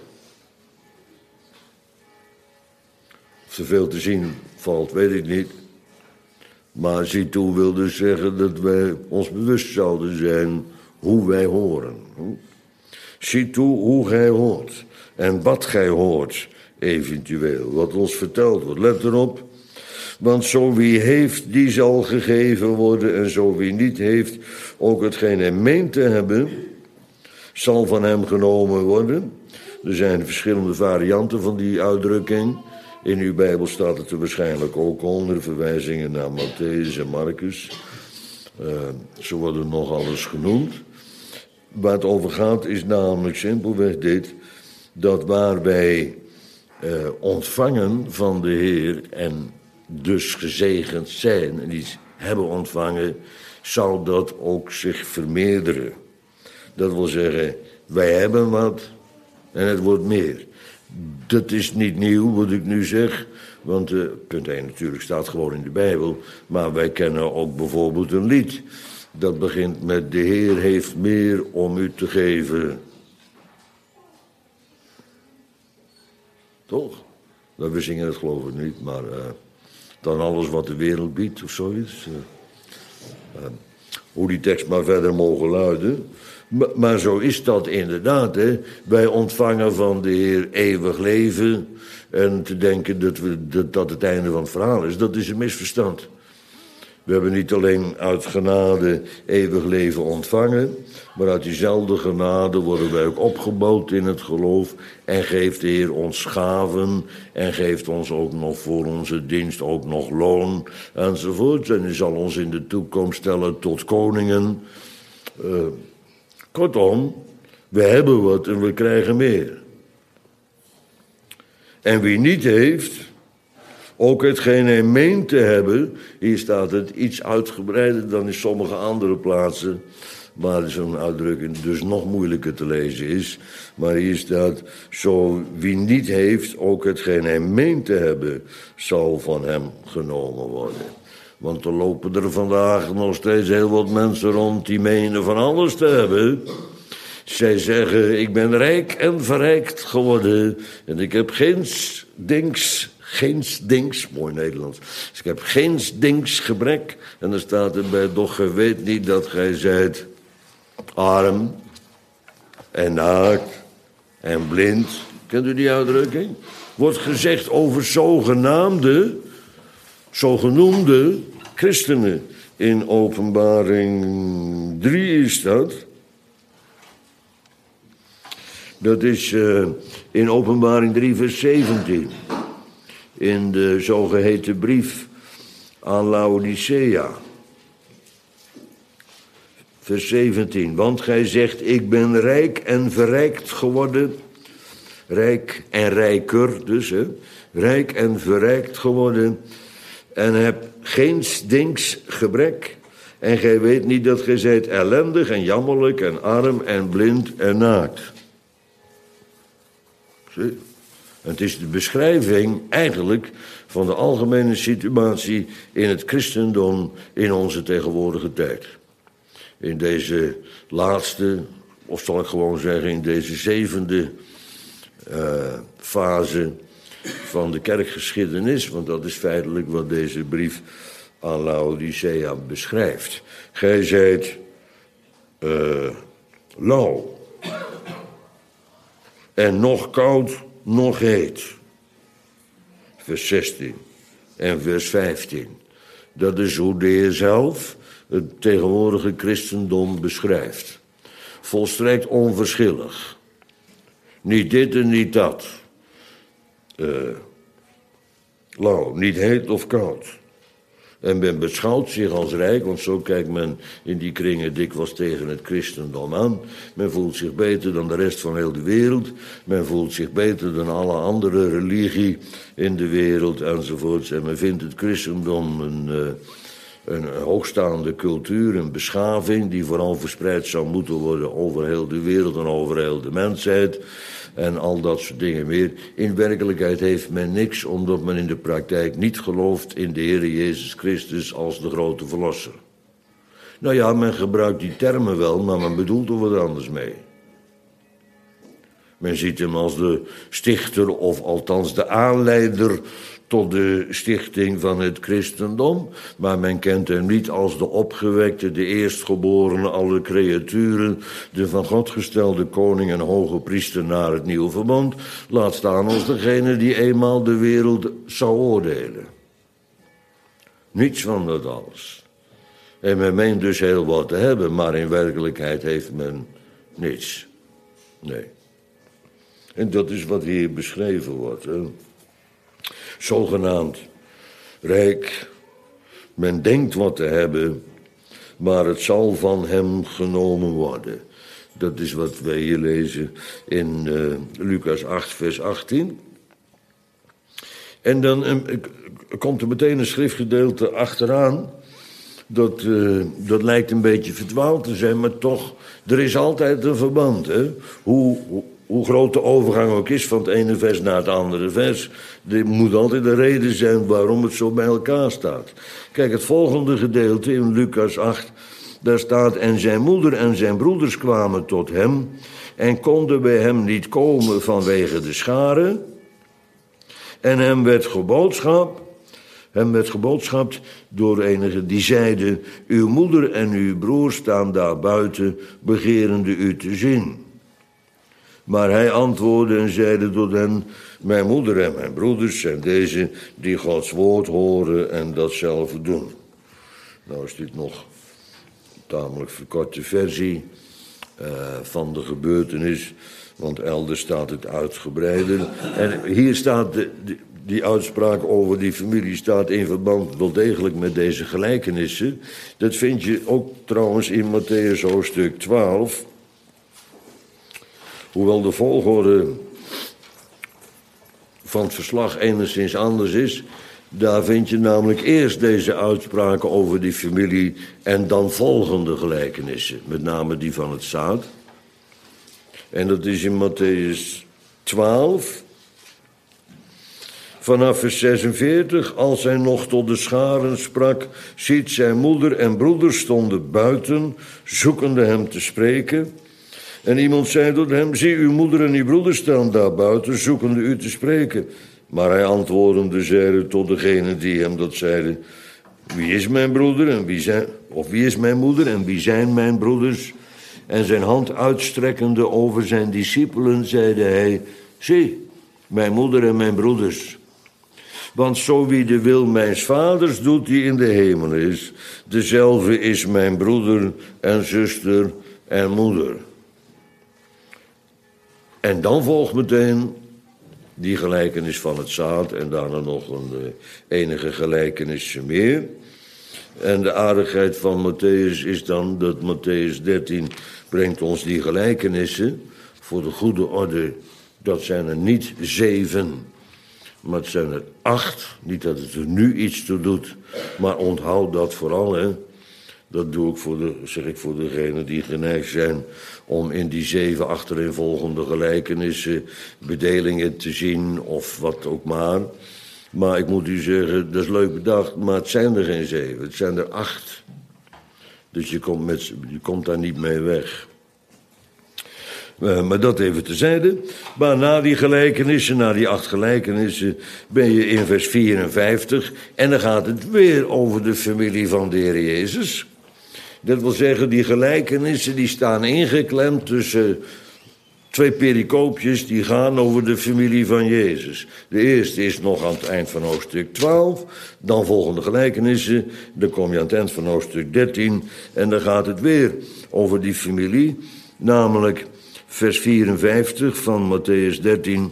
Of er veel te zien valt, weet ik niet. Maar zie toe wil dus zeggen dat wij ons bewust zouden zijn hoe wij horen. Zie toe hoe gij hoort en wat gij hoort, eventueel, wat ons verteld wordt. Let erop, want zo wie heeft, die zal gegeven worden, en zo wie niet heeft, ook hetgeen hij meent te hebben, zal van hem genomen worden. Er zijn verschillende varianten van die uitdrukking. In uw Bijbel staat het er waarschijnlijk ook onder, verwijzingen naar Mattheüs en Marcus. Uh, zo worden nog alles genoemd. Waar het over gaat is namelijk simpelweg dit, dat waar wij uh, ontvangen van de Heer en dus gezegend zijn en iets hebben ontvangen, zal dat ook zich vermeerderen. Dat wil zeggen, wij hebben wat en het wordt meer. Dat is niet nieuw wat ik nu zeg, want uh, punt één natuurlijk staat gewoon in de Bijbel. Maar wij kennen ook bijvoorbeeld een lied. Dat begint met: de Heer heeft meer om u te geven. Toch? Nou, we zingen het geloof ik niet, maar uh, dan alles wat de wereld biedt of zoiets. Uh, uh, hoe die tekst maar verder mogen luiden. Maar, maar zo is dat inderdaad. Hè. Wij ontvangen van de Heer eeuwig leven. En te denken dat, we, dat dat het einde van het verhaal is, dat is een misverstand. We hebben niet alleen uit genade eeuwig leven ontvangen, maar uit diezelfde genade worden wij ook opgebouwd in het geloof en geeft de Heer ons gaven en geeft ons ook nog voor onze dienst ook nog loon enzovoort. En hij zal ons in de toekomst stellen tot koningen. Uh, kortom, we hebben wat en we krijgen meer. En wie niet heeft, ook hetgeen hij meent te hebben, hier staat het iets uitgebreider dan in sommige andere plaatsen, waar zo'n uitdrukking dus nog moeilijker te lezen is. Maar hier staat: zo wie niet heeft, ook hetgeen hij meent te hebben, zal van hem genomen worden. Want er lopen er vandaag nog steeds heel wat mensen rond die menen van alles te hebben. Zij zeggen: ik ben rijk en verrijkt geworden en ik heb geen dings, geen dings, mooi Nederlands. Dus ik heb geen dings gebrek. En dan staat erbij: doch gij weet niet dat gij zijt arm en naakt en blind. Kent u die uitdrukking? Wordt gezegd over zogenaamde, zogenoemde christenen. In Openbaring drie is dat. Dat is uh, in Openbaring drie vers zeventien. In de zogeheten brief aan Laodicea. Vers zeventien. Want gij zegt: ik ben rijk en verrijkt geworden. Rijk en rijker dus, hè. Rijk en verrijkt geworden. En heb geen dings gebrek. En gij weet niet dat gij zijt ellendig en jammerlijk en arm en blind en naakt. Zie? Het is de beschrijving eigenlijk van de algemene situatie in het christendom in onze tegenwoordige tijd. In deze laatste, of zal ik gewoon zeggen in deze zevende uh, fase van de kerkgeschiedenis, want dat is feitelijk wat deze brief aan Laodicea beschrijft. Gij zijt uh, lauw en nog koud, nog heet. Vers zestien en vers vijftien. Dat is hoe de Heer zelf het tegenwoordige christendom beschrijft. Volstrekt onverschillig. Niet dit en niet dat. Uh, lauw, niet heet of koud. En men beschouwt zich als rijk, want zo kijkt men in die kringen dikwijls tegen het christendom aan. Men voelt zich beter dan de rest van heel de wereld. Men voelt zich beter dan alle andere religie in de wereld enzovoorts. En men vindt het christendom een, uh, een hoogstaande cultuur, een beschaving die vooral verspreid zou moeten worden over heel de wereld en over heel de mensheid. En al dat soort dingen meer. In werkelijkheid heeft men niks, omdat men in de praktijk niet gelooft in de Heer Jezus Christus als de grote verlosser. Nou ja, men gebruikt die termen wel, maar men bedoelt er wat anders mee. Men ziet hem als de stichter, of althans de aanleider tot de stichting van het christendom, maar men kent hem niet als de opgewekte, de eerstgeborene aller creaturen, de van God gestelde koning en hoge priester naar het nieuwe verbond, laat staan als degene die eenmaal de wereld zou oordelen. Niets van dat alles. En men meent dus heel wat te hebben, maar in werkelijkheid heeft men niets. Nee. En dat is wat hier beschreven wordt, hè. Zogenaamd rijk. Men denkt wat te hebben, maar het zal van hem genomen worden. Dat is wat wij hier lezen in uh, Lucas acht, vers achttien. En dan uh, komt er meteen een schriftgedeelte achteraan, dat, uh, dat lijkt een beetje verdwaald te zijn, maar toch, er is altijd een verband. Hè? Hoe, hoe, hoe groot de overgang ook is van het ene vers naar het andere vers, er moet altijd een reden zijn waarom het zo bij elkaar staat. Kijk, het volgende gedeelte in Lucas acht, daar staat: en zijn moeder en zijn broeders kwamen tot hem en konden bij hem niet komen vanwege de scharen. En hem werd geboodschap, hem werd geboodschapt door enigen die zeiden: uw moeder en uw broer staan daar buiten, begerende u te zien. Maar hij antwoordde en zeide tot hen: mijn moeder en mijn broeders zijn deze die Gods woord horen en dat zelf doen. Nou is dit nog een tamelijk verkorte versie uh, van de gebeurtenis, want elders staat het uitgebreider. En hier staat de, de, die uitspraak over die familie staat in verband wel degelijk met deze gelijkenissen. Dat vind je ook trouwens in Mattheüs hoofdstuk twaalf. Hoewel de volgorde van het verslag enigszins anders is, daar vind je namelijk eerst deze uitspraken over die familie en dan volgende gelijkenissen, met name die van het zaad. En dat is in Mattheüs twaalf, vanaf vers zesenveertig. Als hij nog tot de scharen sprak, ziet zijn moeder en broeders stonden buiten, zoekende hem te spreken. En iemand zei tot hem: zie, uw moeder en uw broeders staan daar buiten, zoekende u te spreken. Maar hij antwoordende zeide tot degene die hem dat zeiden: wie is mijn broeder en wie zijn, of wie is mijn moeder en wie zijn mijn broeders? En zijn hand uitstrekkende over zijn discipelen zeide hij: zie, mijn moeder en mijn broeders. Want zo wie de wil mijns vaders doet die in de hemel is, dezelfde is mijn broeder en zuster en moeder. En dan volgt meteen die gelijkenis van het zaad en daarna nog een uh, enige gelijkenis meer. En de aardigheid van Mattheüs is dan dat Mattheüs dertien brengt ons die gelijkenissen. Voor de goede orde, dat zijn er niet zeven, maar het zijn er acht. Niet dat het er nu iets toe doet, maar onthoud dat vooral, hè. Dat doe ik voor de, zeg ik voor degenen die geneigd zijn om in die zeven achtereenvolgende gelijkenissen bedelingen te zien of wat ook maar. Maar ik moet u zeggen, dat is leuk bedacht, maar het zijn er geen zeven, het zijn er acht. Dus je komt, met, je komt daar niet mee weg. Uh, maar dat even tezijde. Maar na die gelijkenissen, na die acht gelijkenissen, ben je in vers vierenvijftig. En dan gaat het weer over de familie van de Heer Jezus. Dat wil zeggen, die gelijkenissen die staan ingeklemd tussen twee pericoopjes die gaan over de familie van Jezus. De eerste is nog aan het eind van hoofdstuk twaalf. Dan volgende gelijkenissen. Dan kom je aan het eind van hoofdstuk dertien. En dan gaat het weer over die familie. Namelijk vers vierenvijftig van Mattheüs dertien.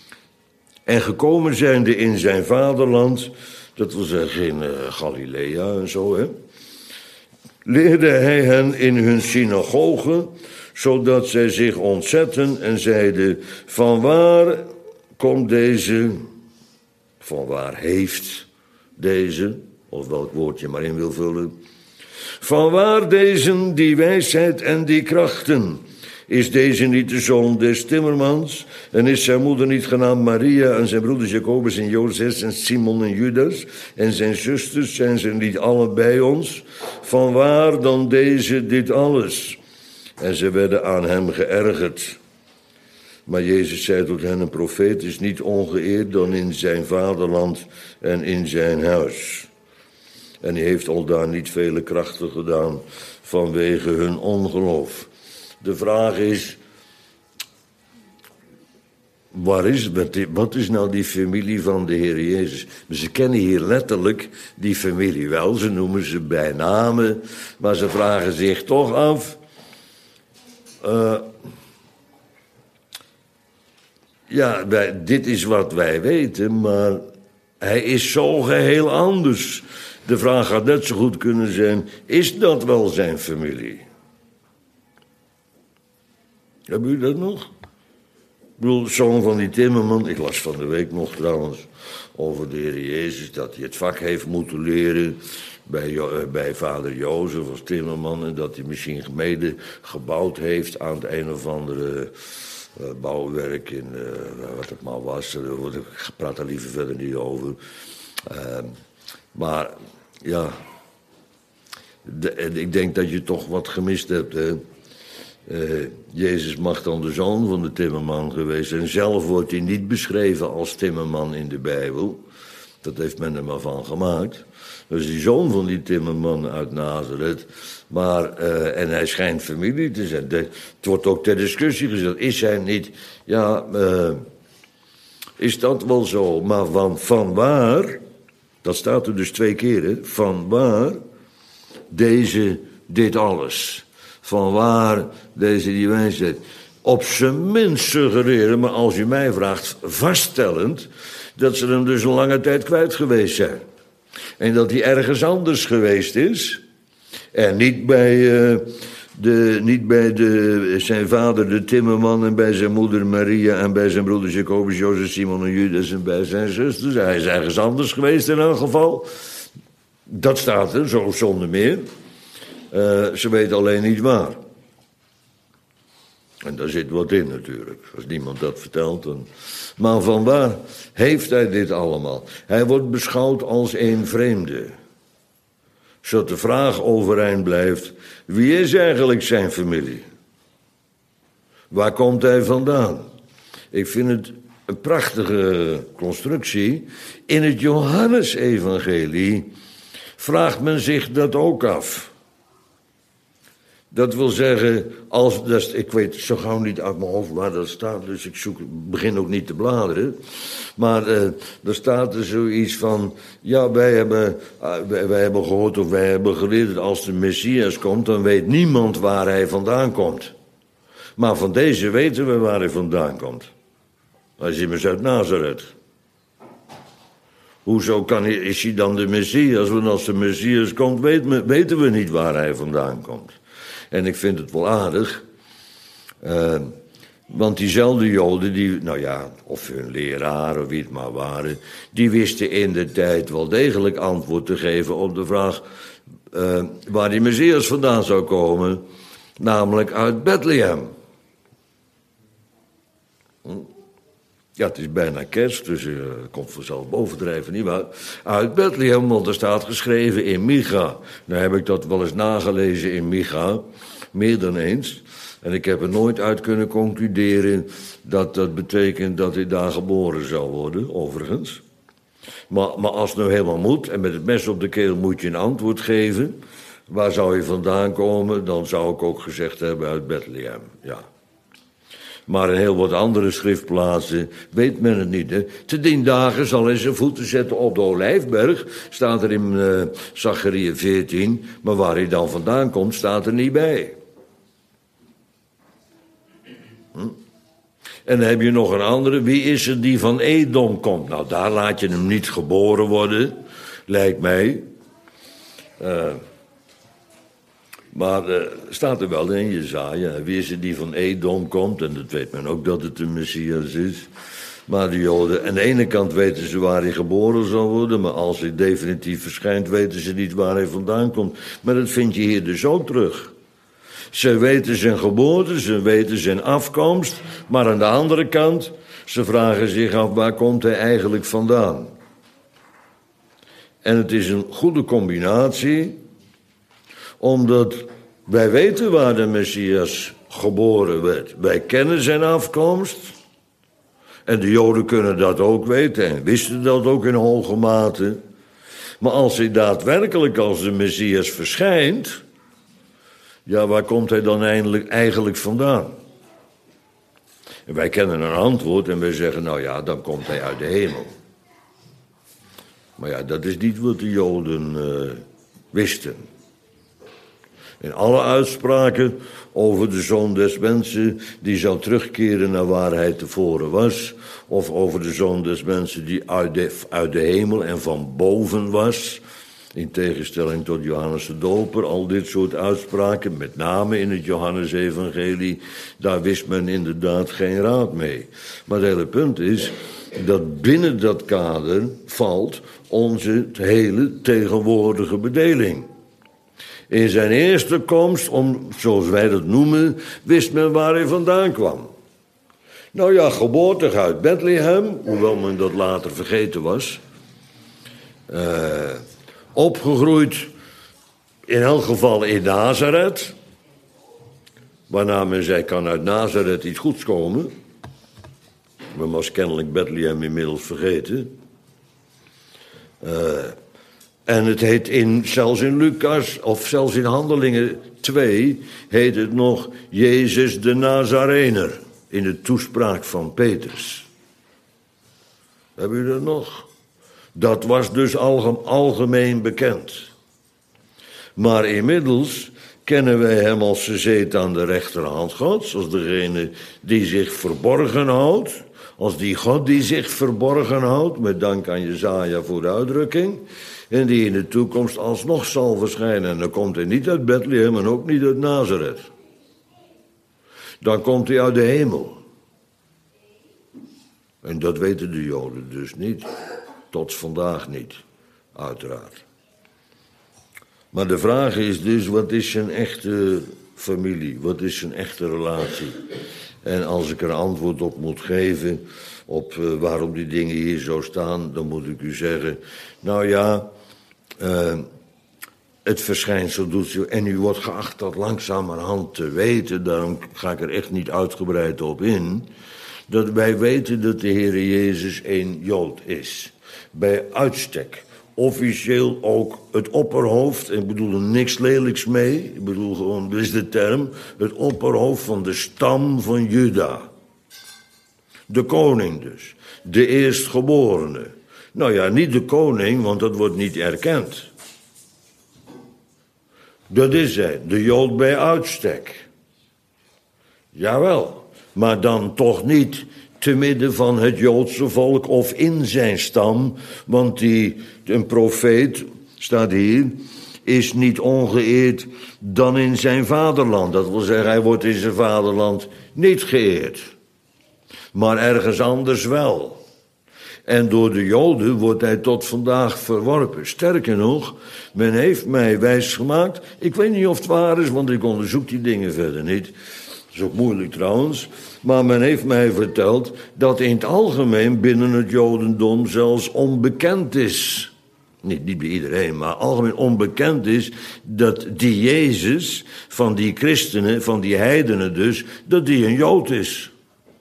En gekomen zijnde in zijn vaderland, dat wil zeggen in uh, Galilea en zo, hè, leerde hij hen in hun synagogen, zodat zij zich ontzetten en zeiden: van waar komt deze, van waar heeft deze, of welk woord je maar in wil vullen, van waar deze die wijsheid en die krachten? Is deze niet de zoon des timmermans? En is zijn moeder niet genaamd Maria en zijn broeders Jacobus en Jozef en Simon en Judas? En zijn zusters, zijn ze niet alle bij ons? Vanwaar dan deze dit alles? En ze werden aan hem geërgerd. Maar Jezus zei tot hen: een profeet is niet ongeëerd dan in zijn vaderland en in zijn huis. En hij heeft al daar niet vele krachten gedaan vanwege hun ongeloof. De vraag is, waar is, wat is nou die familie van de Heer Jezus? Ze kennen hier letterlijk die familie wel, ze noemen ze bij namen, maar ze vragen zich toch af, uh, ja, wij, dit is wat wij weten, maar hij is zo geheel anders. De vraag had net zo goed kunnen zijn, is dat wel zijn familie? Hebben u dat nog? Ik bedoel, de zoon van die timmerman. Ik las van de week nog trouwens over de Heer Jezus, dat hij het vak heeft moeten leren. bij, jo- bij vader Jozef als timmerman, en dat hij misschien mede gebouwd heeft aan het een of andere uh, bouwwerk in uh, wat het maar was. Ik praat daar liever verder niet over. Uh, maar ja, de, ik denk dat je toch wat gemist hebt, hè. Uh, Jezus mag dan de zoon van de timmerman geweest zijn. Zelf wordt hij niet beschreven als timmerman in de Bijbel. Dat heeft men er maar van gemaakt. Dus die zoon van die timmerman uit Nazareth. Maar, uh, en hij schijnt familie te zijn. De, het wordt ook ter discussie gezet. Is hij niet... Ja, uh, is dat wel zo? Maar van, van waar... Dat staat er dus twee keer, hè. Van waar deze dit alles... Van waar deze die wijsheid op zijn minst suggereren, maar als u mij vraagt, vaststellend, dat ze hem dus een lange tijd kwijt geweest zijn. En dat hij ergens anders geweest is. En niet bij, uh, de, niet bij de, zijn vader de timmerman en bij zijn moeder Maria en bij zijn broeders Jacobus, Jozef, Simon en Judas en bij zijn zusters. Hij is ergens anders geweest in elk geval. Dat staat er, zo zonder meer. Uh, ze weten alleen niet waar. En daar zit wat in natuurlijk. Als niemand dat vertelt, dan... Maar vanwaar heeft hij dit allemaal? Hij wordt beschouwd als een vreemde. Zodat de vraag overeind blijft... Wie is eigenlijk zijn familie? Waar komt hij vandaan? Ik vind het een prachtige constructie. In het Johannesevangelie vraagt men zich dat ook af. Dat wil zeggen, als, dat is, ik weet zo gauw niet uit mijn hoofd waar dat staat, dus ik zoek, begin ook niet te bladeren. Maar uh, er staat er zoiets van, ja, wij hebben, uh, wij, wij hebben gehoord of wij hebben geleerd dat als de Messias komt, dan weet niemand waar hij vandaan komt. Maar van deze weten we waar hij vandaan komt. Hij is immers uit Nazareth. Hoezo kan hij, is hij dan de Messias? Want als de Messias komt, weet, weten we niet waar hij vandaan komt. En ik vind het wel aardig, uh, want diezelfde Joden, die, nou ja, of hun leraar of wie het maar waren, die wisten in de tijd wel degelijk antwoord te geven op de vraag uh, waar die Messias vandaan zou komen, namelijk uit Bethlehem. Ja, het is bijna kerst, dus het uh, komt vanzelf bovendrijven, nietwaar? Uit Bethlehem, want er staat geschreven in Micha. Nou heb ik dat wel eens nagelezen in Micha, meer dan eens. En ik heb er nooit uit kunnen concluderen dat dat betekent dat hij daar geboren zou worden, overigens. Maar, maar als het nou helemaal moet, en met het mes op de keel moet je een antwoord geven, waar zou je vandaan komen, dan zou ik ook gezegd hebben uit Bethlehem, ja. Maar in heel wat andere schriftplaatsen weet men het niet. Hè. Te dien dagen zal hij zijn voeten zetten op de Olijfberg. Staat er in uh, Zacharia veertien. Maar waar hij dan vandaan komt, staat er niet bij. Hm? En dan heb je nog een andere. Wie is er die van Edom komt? Nou, daar laat je hem niet geboren worden. Lijkt mij. Uh, Maar uh, staat er wel in Jesaja, wie is het die van Edom komt, en dat weet men ook dat het de Messias is. Maar de Joden, aan de ene kant weten ze waar hij geboren zal worden, maar als hij definitief verschijnt, weten ze niet waar hij vandaan komt. Maar dat vind je hier dus ook terug. Ze weten zijn geboorte, ze weten zijn afkomst, maar aan de andere kant, ze vragen zich af waar komt hij eigenlijk vandaan. En het is een goede combinatie, omdat wij weten waar de Messias geboren werd. Wij kennen zijn afkomst. En de Joden kunnen dat ook weten en wisten dat ook in hoge mate. Maar als hij daadwerkelijk als de Messias verschijnt, ja, waar komt hij dan eindelijk, eigenlijk vandaan? En wij kennen een antwoord en wij zeggen, nou ja, dan komt hij uit de hemel. Maar ja, dat is niet wat de Joden uh, wisten. In alle uitspraken over de Zoon des Mensen die zou terugkeren naar waar hij tevoren was, of over de Zoon des Mensen die uit de, uit de hemel en van boven was, In tegenstelling tot Johannes de Doper, al dit soort uitspraken, met name in het Johannesevangelie, daar wist men inderdaad geen raad mee. Maar het hele punt is dat binnen dat kader valt onze hele tegenwoordige bedeling. In zijn eerste komst, om, zoals wij dat noemen, wist men waar hij vandaan kwam. Nou ja, geboortig uit Bethlehem, hoewel men dat later vergeten was. Uh, opgegroeid in elk geval in Nazareth. Waarna men zei, kan uit Nazareth iets goeds komen. Men was kennelijk Bethlehem inmiddels vergeten. Uh, en het heet in, zelfs in Lucas, of zelfs in Handelingen twee, heet het nog Jezus de Nazarener. In de toespraak van Petrus. Hebben jullie dat nog? Dat was dus algemeen bekend. Maar inmiddels kennen wij hem als gezeten aan de rechterhand Gods, als degene die zich verborgen houdt, als die God die zich verborgen houdt, met dank aan Jesaja voor de uitdrukking, en die in de toekomst alsnog zal verschijnen. En dan komt hij niet uit Bethlehem en ook niet uit Nazareth. Dan komt hij uit de hemel. En dat weten de Joden dus niet. Tot vandaag niet, uiteraard. Maar de vraag is dus, wat is zijn echte familie? Wat is zijn echte relatie? En als ik er antwoord op moet geven, op uh, waarom die dingen hier zo staan, dan moet ik u zeggen, nou ja, uh, het verschijnsel doet zo, en u wordt geacht dat langzamerhand te weten, daarom ga ik er echt niet uitgebreid op in, dat wij weten dat de Heere Jezus een Jood is. Bij uitstek. Officieel ook het opperhoofd, en ik bedoel er niks lelijks mee, ik bedoel gewoon, dit is de term, het opperhoofd van de stam van Juda. De koning dus, de eerstgeborene. Nou ja, niet de koning, want dat wordt niet erkend. Dat is hij, de Jood bij uitstek. Jawel, maar dan toch niet te midden van het Joodse volk of in zijn stam, want die, een profeet, staat hier, is niet ongeëerd dan in zijn vaderland. Dat wil zeggen, hij wordt in zijn vaderland niet geëerd, maar ergens anders wel. En door de Joden wordt hij tot vandaag verworpen. Sterker nog, men heeft mij wijsgemaakt, ik weet niet of het waar is, want ik onderzoek die dingen verder niet. Dat is ook moeilijk trouwens. Maar men heeft mij verteld dat in het algemeen binnen het Jodendom zelfs onbekend is. Niet, niet bij iedereen, maar algemeen onbekend is dat die Jezus van die christenen, van die heidenen dus, dat die een Jood is.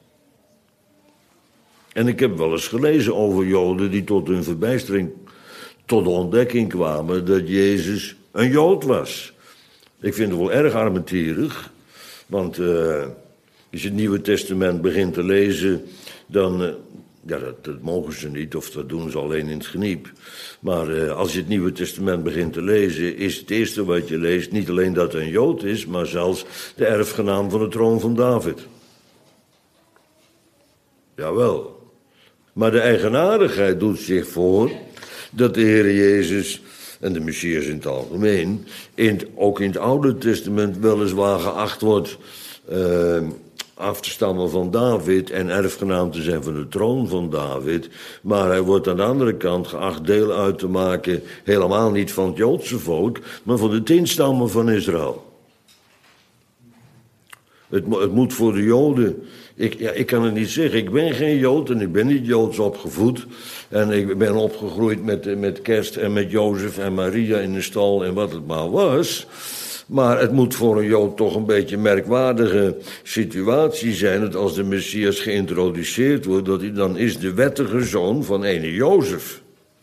En ik heb wel eens gelezen over Joden die tot hun verbijstering, tot de ontdekking kwamen dat Jezus een Jood was. Ik vind het wel erg armetierig, want uh, als je het Nieuwe Testament begint te lezen, dan, uh, ja, dat, dat mogen ze niet, of dat doen ze alleen in het geniep. Maar uh, als je het Nieuwe Testament begint te lezen, is het eerste wat je leest niet alleen dat hij een Jood is, maar zelfs de erfgenaam van de troon van David. Jawel. Maar de eigenaardigheid doet zich voor dat de Heer Jezus en de Messias in het algemeen, in het, ook in het Oude Testament weliswaar geacht wordt uh, af te stammen van David en erfgenaam te zijn van de troon van David, maar hij wordt aan de andere kant geacht deel uit te maken, helemaal niet van het Joodse volk, maar van de tien stammen van Israël. Het, het moet voor de Joden. Ik, ja, ik kan het niet zeggen. Ik ben geen Jood en ik ben niet Joods opgevoed. En ik ben opgegroeid met, met kerst en met Jozef en Maria in de stal en wat het maar was. Maar het moet voor een Jood toch een beetje een merkwaardige situatie zijn, dat als de Messias geïntroduceerd wordt, dat hij dan is de wettige zoon van ene Jozef.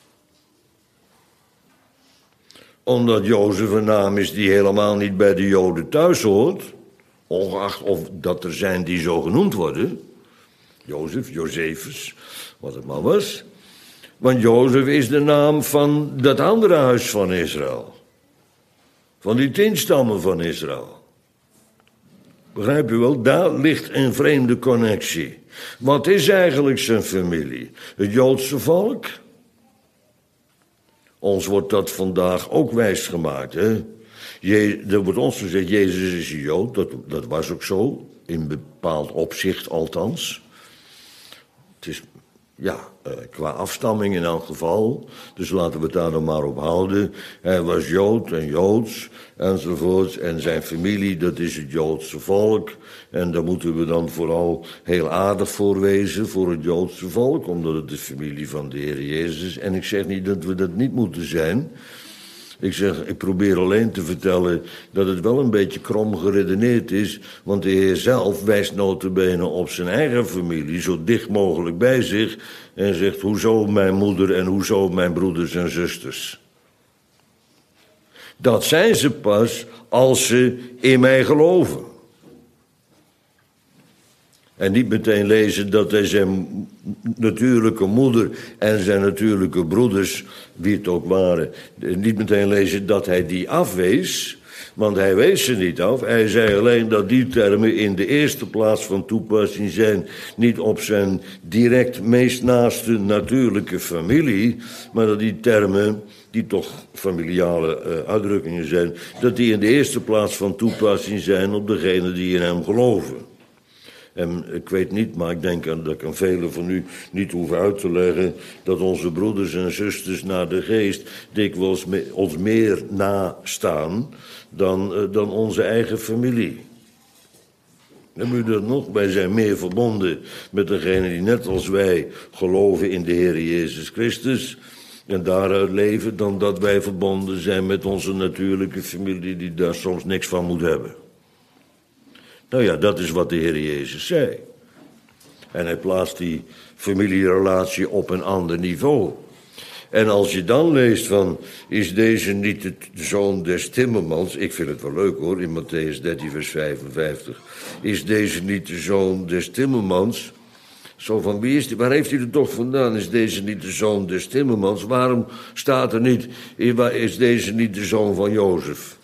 Omdat Jozef een naam is die helemaal niet bij de Joden thuis hoort, ongeacht of dat er zijn die zo genoemd worden. Jozef, Jozefus, wat het maar was. Want Jozef is de naam van dat andere huis van Israël. Van die tien stammen van Israël. Begrijp je wel? Daar ligt een vreemde connectie. Wat is eigenlijk zijn familie? Het Joodse volk? Ons wordt dat vandaag ook wijsgemaakt. Hè? Je, er wordt ons gezegd, Jezus is een Jood. Dat, dat was ook zo, in bepaald opzicht althans. Het is, ja, uh, qua afstamming in elk geval. Dus laten we het daar dan maar op houden. Hij was Jood en Joods enzovoort. En zijn familie, dat is het Joodse volk. En daar moeten we dan vooral heel aardig voor wezen, voor het Joodse volk. Omdat het de familie van de Heer Jezus is. En ik zeg niet dat we dat niet moeten zijn. Ik zeg, ik probeer alleen te vertellen dat het wel een beetje krom geredeneerd is. Want de Heer zelf wijst nota bene op zijn eigen familie, zo dicht mogelijk bij zich. En zegt, hoezo mijn moeder en hoezo mijn broeders en zusters. Dat zijn ze pas als ze in mij geloven. En niet meteen lezen dat hij zijn natuurlijke moeder en zijn natuurlijke broeders, wie het ook waren, niet meteen lezen dat hij die afwees, want hij wees ze niet af. Hij zei alleen dat die termen in de eerste plaats van toepassing zijn, niet op zijn direct meest naaste natuurlijke familie, maar dat die termen, die toch familiale uh, uitdrukkingen zijn, dat die in de eerste plaats van toepassing zijn op degenen die in hem geloven. En ik weet niet, maar ik denk dat ik aan velen van u niet hoef uit te leggen dat onze broeders en zusters naar de geest dikwijls ons meer nastaan dan, dan onze eigen familie. Hebben u dat nog? Wij zijn meer verbonden met degenen die net als wij geloven in de Heer Jezus Christus en daaruit leven, dan dat wij verbonden zijn met onze natuurlijke familie die daar soms niks van moet hebben. Nou ja, dat is wat de Heer Jezus zei. En hij plaatst die familierelatie op een ander niveau. En als je dan leest van, is deze niet de zoon des timmermans? Ik vind het wel leuk hoor, in Mattheüs dertien vers vijfenvijftig. Is deze niet de zoon des timmermans? Zo van, wie is die? Waar heeft hij er toch vandaan? Is deze niet de zoon des timmermans? Waarom staat er niet, is deze niet de zoon van Jozef?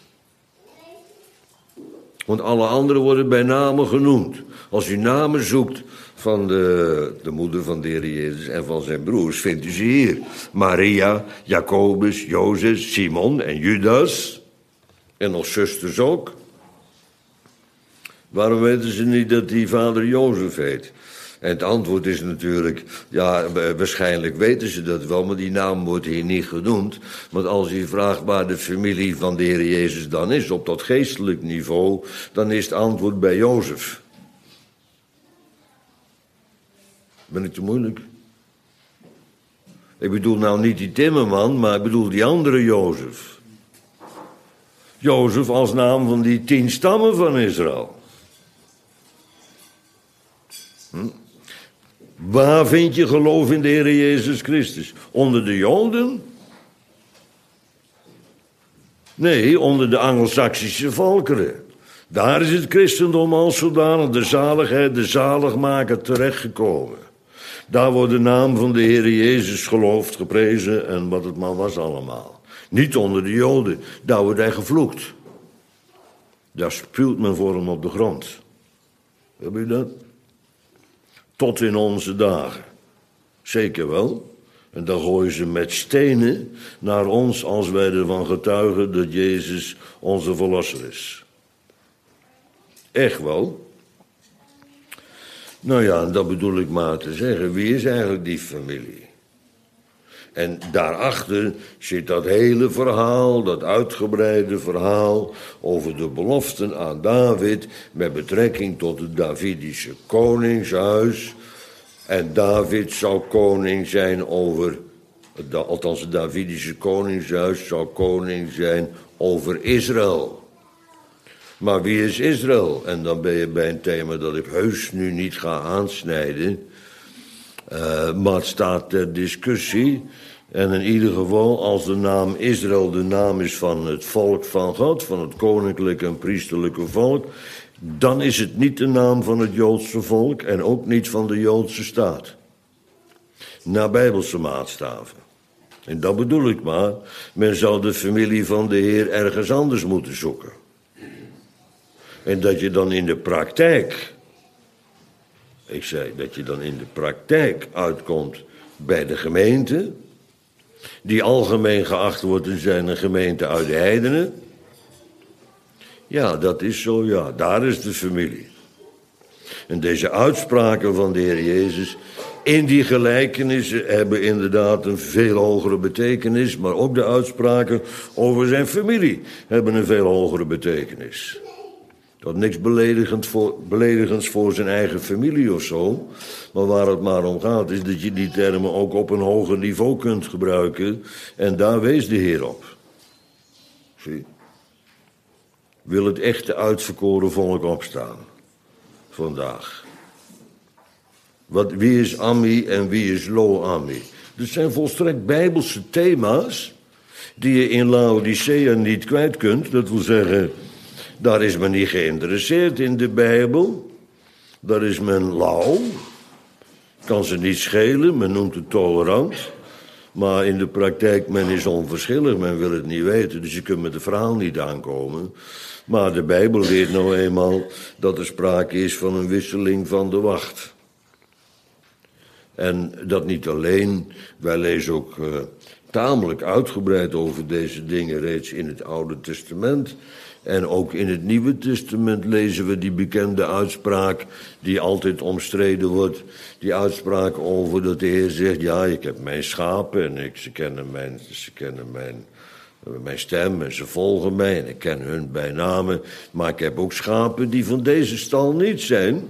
Want alle anderen worden bij namen genoemd. Als u namen zoekt van de, de moeder van de Heer Jezus en van zijn broers, vindt u ze hier. Maria, Jacobus, Jozef, Simon en Judas. En nog zusters ook. Waarom weten ze niet dat die vader Jozef heet? En het antwoord is natuurlijk, ja, waarschijnlijk weten ze dat wel, maar die naam wordt hier niet genoemd. Want als u vraagt waar de familie van de Heer Jezus dan is, op dat geestelijk niveau, dan is het antwoord bij Jozef. Ben ik te moeilijk? Ik bedoel nou niet die timmerman, maar ik bedoel die andere Jozef. Jozef als naam van die tien stammen van Israël. Hm? Waar vind je geloof in de Heer Jezus Christus? Onder de Joden? Nee, onder de Angelsaksische volkeren. Daar is het christendom als zodanig, de zaligheid, de zaligmaker terechtgekomen. Daar wordt de naam van de Heer Jezus geloofd, geprezen en wat het maar was allemaal. Niet onder de Joden, daar wordt hij gevloekt. Daar spuwt men voor hem op de grond. Heb je dat? Tot in onze dagen. Zeker wel. En dan gooien ze met stenen naar ons als wij ervan getuigen dat Jezus onze verlosser is. Echt wel. Nou ja, dat bedoel ik maar te zeggen. Wie is eigenlijk die familie? En daarachter zit dat hele verhaal, dat uitgebreide verhaal over de beloften aan David met betrekking tot het Davidische koningshuis. En David zou koning zijn over, althans het Davidische koningshuis zou koning zijn over Israël. Maar wie is Israël? En dan ben je bij een thema dat ik heus nu niet ga aansnijden. Uh, maar het staat ter discussie. En in ieder geval, als de naam Israël de naam is van het volk van God, van het koninklijke en priesterlijke volk, dan is het niet de naam van het Joodse volk en ook niet van de Joodse staat. Naar Bijbelse maatstaven. En dat bedoel ik maar, men zou de familie van de Heer ergens anders moeten zoeken. En dat je dan in de praktijk, ik zei dat je dan in de praktijk uitkomt bij de gemeente, die algemeen geacht wordt te zijn een gemeente uit de heidenen. Ja, dat is zo, ja, daar is de familie. En deze uitspraken van de Heer Jezus in die gelijkenissen hebben inderdaad een veel hogere betekenis, maar ook de uitspraken over zijn familie hebben een veel hogere betekenis. Dat niks beledigend voor, beledigends voor zijn eigen familie of zo, maar waar het maar om gaat is dat je die termen ook op een hoger niveau kunt gebruiken en daar wees de Heer op. Zie. Wil het echte uitverkoren volk opstaan vandaag? Wat, wie is Ammi en wie is Lo-Ammi? Dat zijn volstrekt bijbelse thema's die je in Laodicea niet kwijt kunt. Dat wil zeggen, daar is men niet geïnteresseerd in de Bijbel. Daar is men lauw. Kan ze niet schelen, men noemt het tolerant. Maar in de praktijk, men is onverschillig, men wil het niet weten. Dus je kunt met de verhaal niet aankomen. Maar de Bijbel leert nou eenmaal dat er sprake is van een wisseling van de wacht. En dat niet alleen, wij lezen ook uh, tamelijk uitgebreid over deze dingen reeds in het Oude Testament. En ook in het Nieuwe Testament lezen we die bekende uitspraak die altijd omstreden wordt. Die uitspraak over dat de Heer zegt, ja, ik heb mijn schapen en ik, ze kennen, mijn, ze kennen mijn, mijn stem en ze volgen mij en ik ken hun bij name. Maar ik heb ook schapen die van deze stal niet zijn.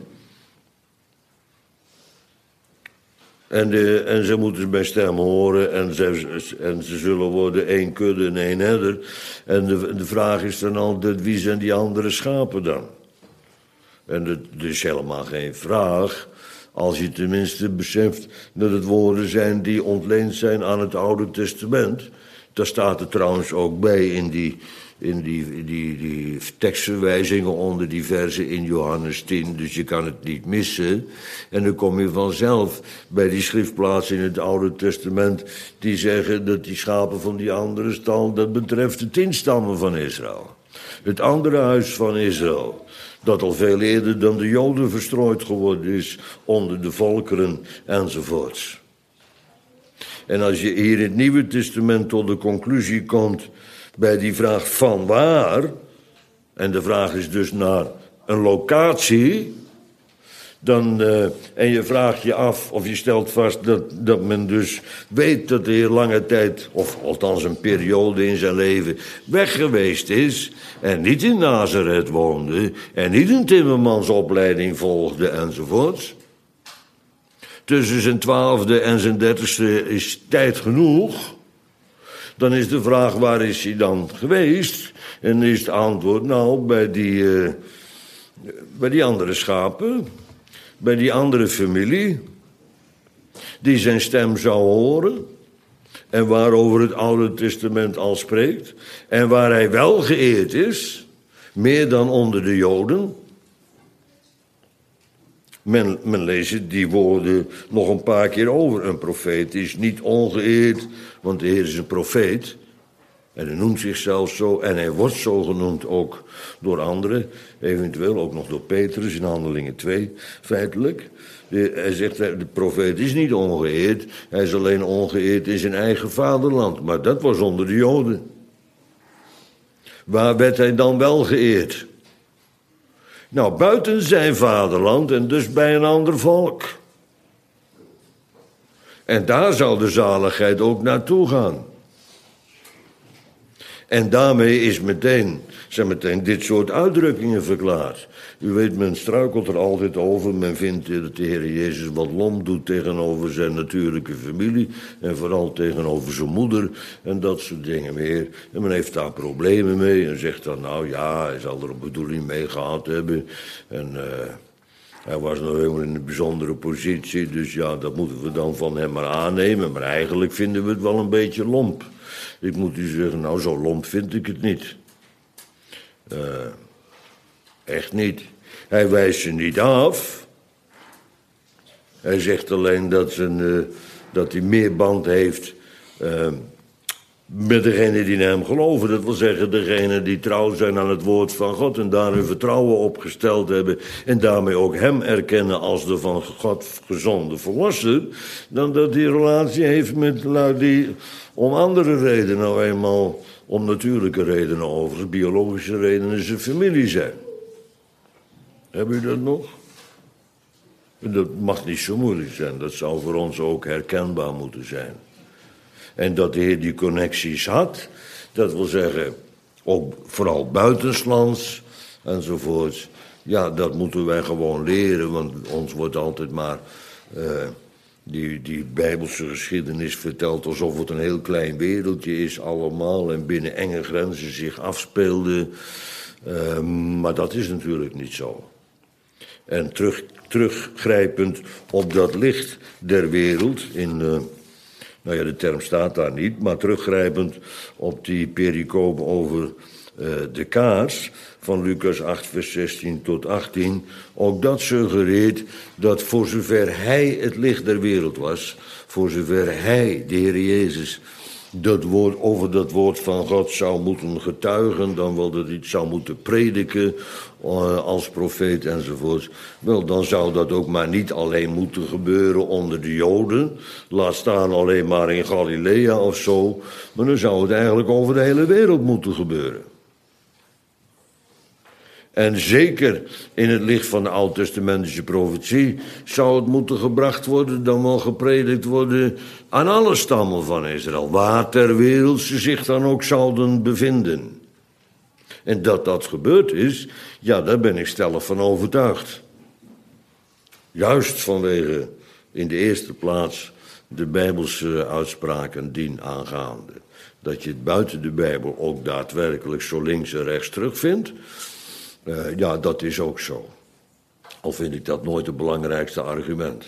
En, de, en ze moeten mijn stem horen en ze, en ze zullen worden één kudde en één herder. En de, de vraag is dan altijd, wie zijn die andere schapen dan? En dat is helemaal geen vraag, als je tenminste beseft dat het woorden zijn die ontleend zijn aan het Oude Testament. Daar staat er trouwens ook bij in die, in die, die, die tekstverwijzingen onder die versen in Johannes tien, dus je kan het niet missen. En dan kom je vanzelf bij die schriftplaatsen in het Oude Testament die zeggen dat die schapen van die andere stal, dat betreft de tien stammen van Israël. Het andere huis van Israël, dat al veel eerder dan de Joden verstrooid geworden is onder de volkeren enzovoorts. En als je hier in het Nieuwe Testament tot de conclusie komt bij die vraag van waar, en de vraag is dus naar een locatie, dan, uh, en je vraagt je af of je stelt vast dat, dat men dus weet dat de Heer lange tijd, of althans een periode in zijn leven, weg geweest is en niet in Nazareth woonde en niet een timmermansopleiding volgde enzovoorts. Tussen zijn twaalfde en zijn dertigste is tijd genoeg. Dan is de vraag, waar is hij dan geweest? En dan is het antwoord, nou, bij die, uh, bij die andere schapen, bij die andere familie, die zijn stem zou horen, en waarover het Oude Testament al spreekt, en waar hij wel geëerd is, meer dan onder de Joden. Men, men leest die woorden nog een paar keer over. Een profeet is niet ongeëerd, want de Heer is een profeet. En hij noemt zichzelf zo, en hij wordt zo genoemd ook door anderen. Eventueel ook nog door Petrus in Handelingen twee, feitelijk. De, hij zegt, de profeet is niet ongeëerd. Hij is alleen ongeëerd in zijn eigen vaderland. Maar dat was onder de Joden. Waar werd hij dan wel geëerd? Nou, buiten zijn vaderland en dus bij een ander volk. En daar zal de zaligheid ook naartoe gaan. En daarmee is meteen, zijn meteen dit soort uitdrukkingen verklaard. U weet, men struikelt er altijd over. Men vindt dat de Heer Jezus wat lomp doet tegenover zijn natuurlijke familie. En vooral tegenover zijn moeder en dat soort dingen meer. En men heeft daar problemen mee en zegt dan, nou ja, hij zal er een bedoeling mee gehad hebben. En uh, hij was nog helemaal in een bijzondere positie. Dus ja, dat moeten we dan van hem maar aannemen. Maar eigenlijk vinden we het wel een beetje lomp. Ik moet u zeggen, nou zo lomp vind ik het niet. Uh, echt niet. Hij wijst ze niet af. Hij zegt alleen dat, zijn, uh, dat hij meer band heeft uh, met degenen die in hem geloven. Dat wil zeggen, degenen die trouw zijn aan het woord van God en daar hun vertrouwen op gesteld hebben en daarmee ook hem erkennen als de van God gezonde verlosser, dan dat die relatie heeft met lui die om andere redenen, nou eenmaal om natuurlijke redenen overigens, biologische redenen, zijn familie zijn. Hebben u dat nog? Dat mag niet zo moeilijk zijn. Dat zou voor ons ook herkenbaar moeten zijn. En dat de Heer die connecties had, dat wil zeggen, ook vooral buitenslands enzovoort. Ja, dat moeten wij gewoon leren, want ons wordt altijd maar uh, die, die Bijbelse geschiedenis verteld alsof het een heel klein wereldje is allemaal en binnen enge grenzen zich afspeelde. Uh, maar dat is natuurlijk niet zo. En terug, teruggrijpend op dat licht der wereld in... Uh, Nou ja, de term staat daar niet, maar teruggrijpend op die pericoop over uh, de kaars van Lucas acht, vers zestien tot achttien. Ook dat suggereert dat voor zover hij het licht der wereld was, voor zover hij, de Heer Jezus, dat woord, over dat woord van God zou moeten getuigen, dan wel dat hij het zou moeten prediken uh, als profeet enzovoort. Wel, dan zou dat ook maar niet alleen moeten gebeuren onder de Joden, laat staan alleen maar in Galilea of zo, maar dan zou het eigenlijk over de hele wereld moeten gebeuren. En zeker in het licht van de oud-testamentische profetie zou het moeten gebracht worden, dan wel gepredikt worden aan alle stammen van Israël, waar ter wereld ze zich dan ook zouden bevinden. En dat dat gebeurd is, ja, daar ben ik stellig van overtuigd. Juist vanwege in de eerste plaats de Bijbelse uitspraken dien aangaande. Dat je het buiten de Bijbel ook daadwerkelijk zo links en rechts terugvindt. Uh, ja, dat is ook zo. Al vind ik dat nooit het belangrijkste argument.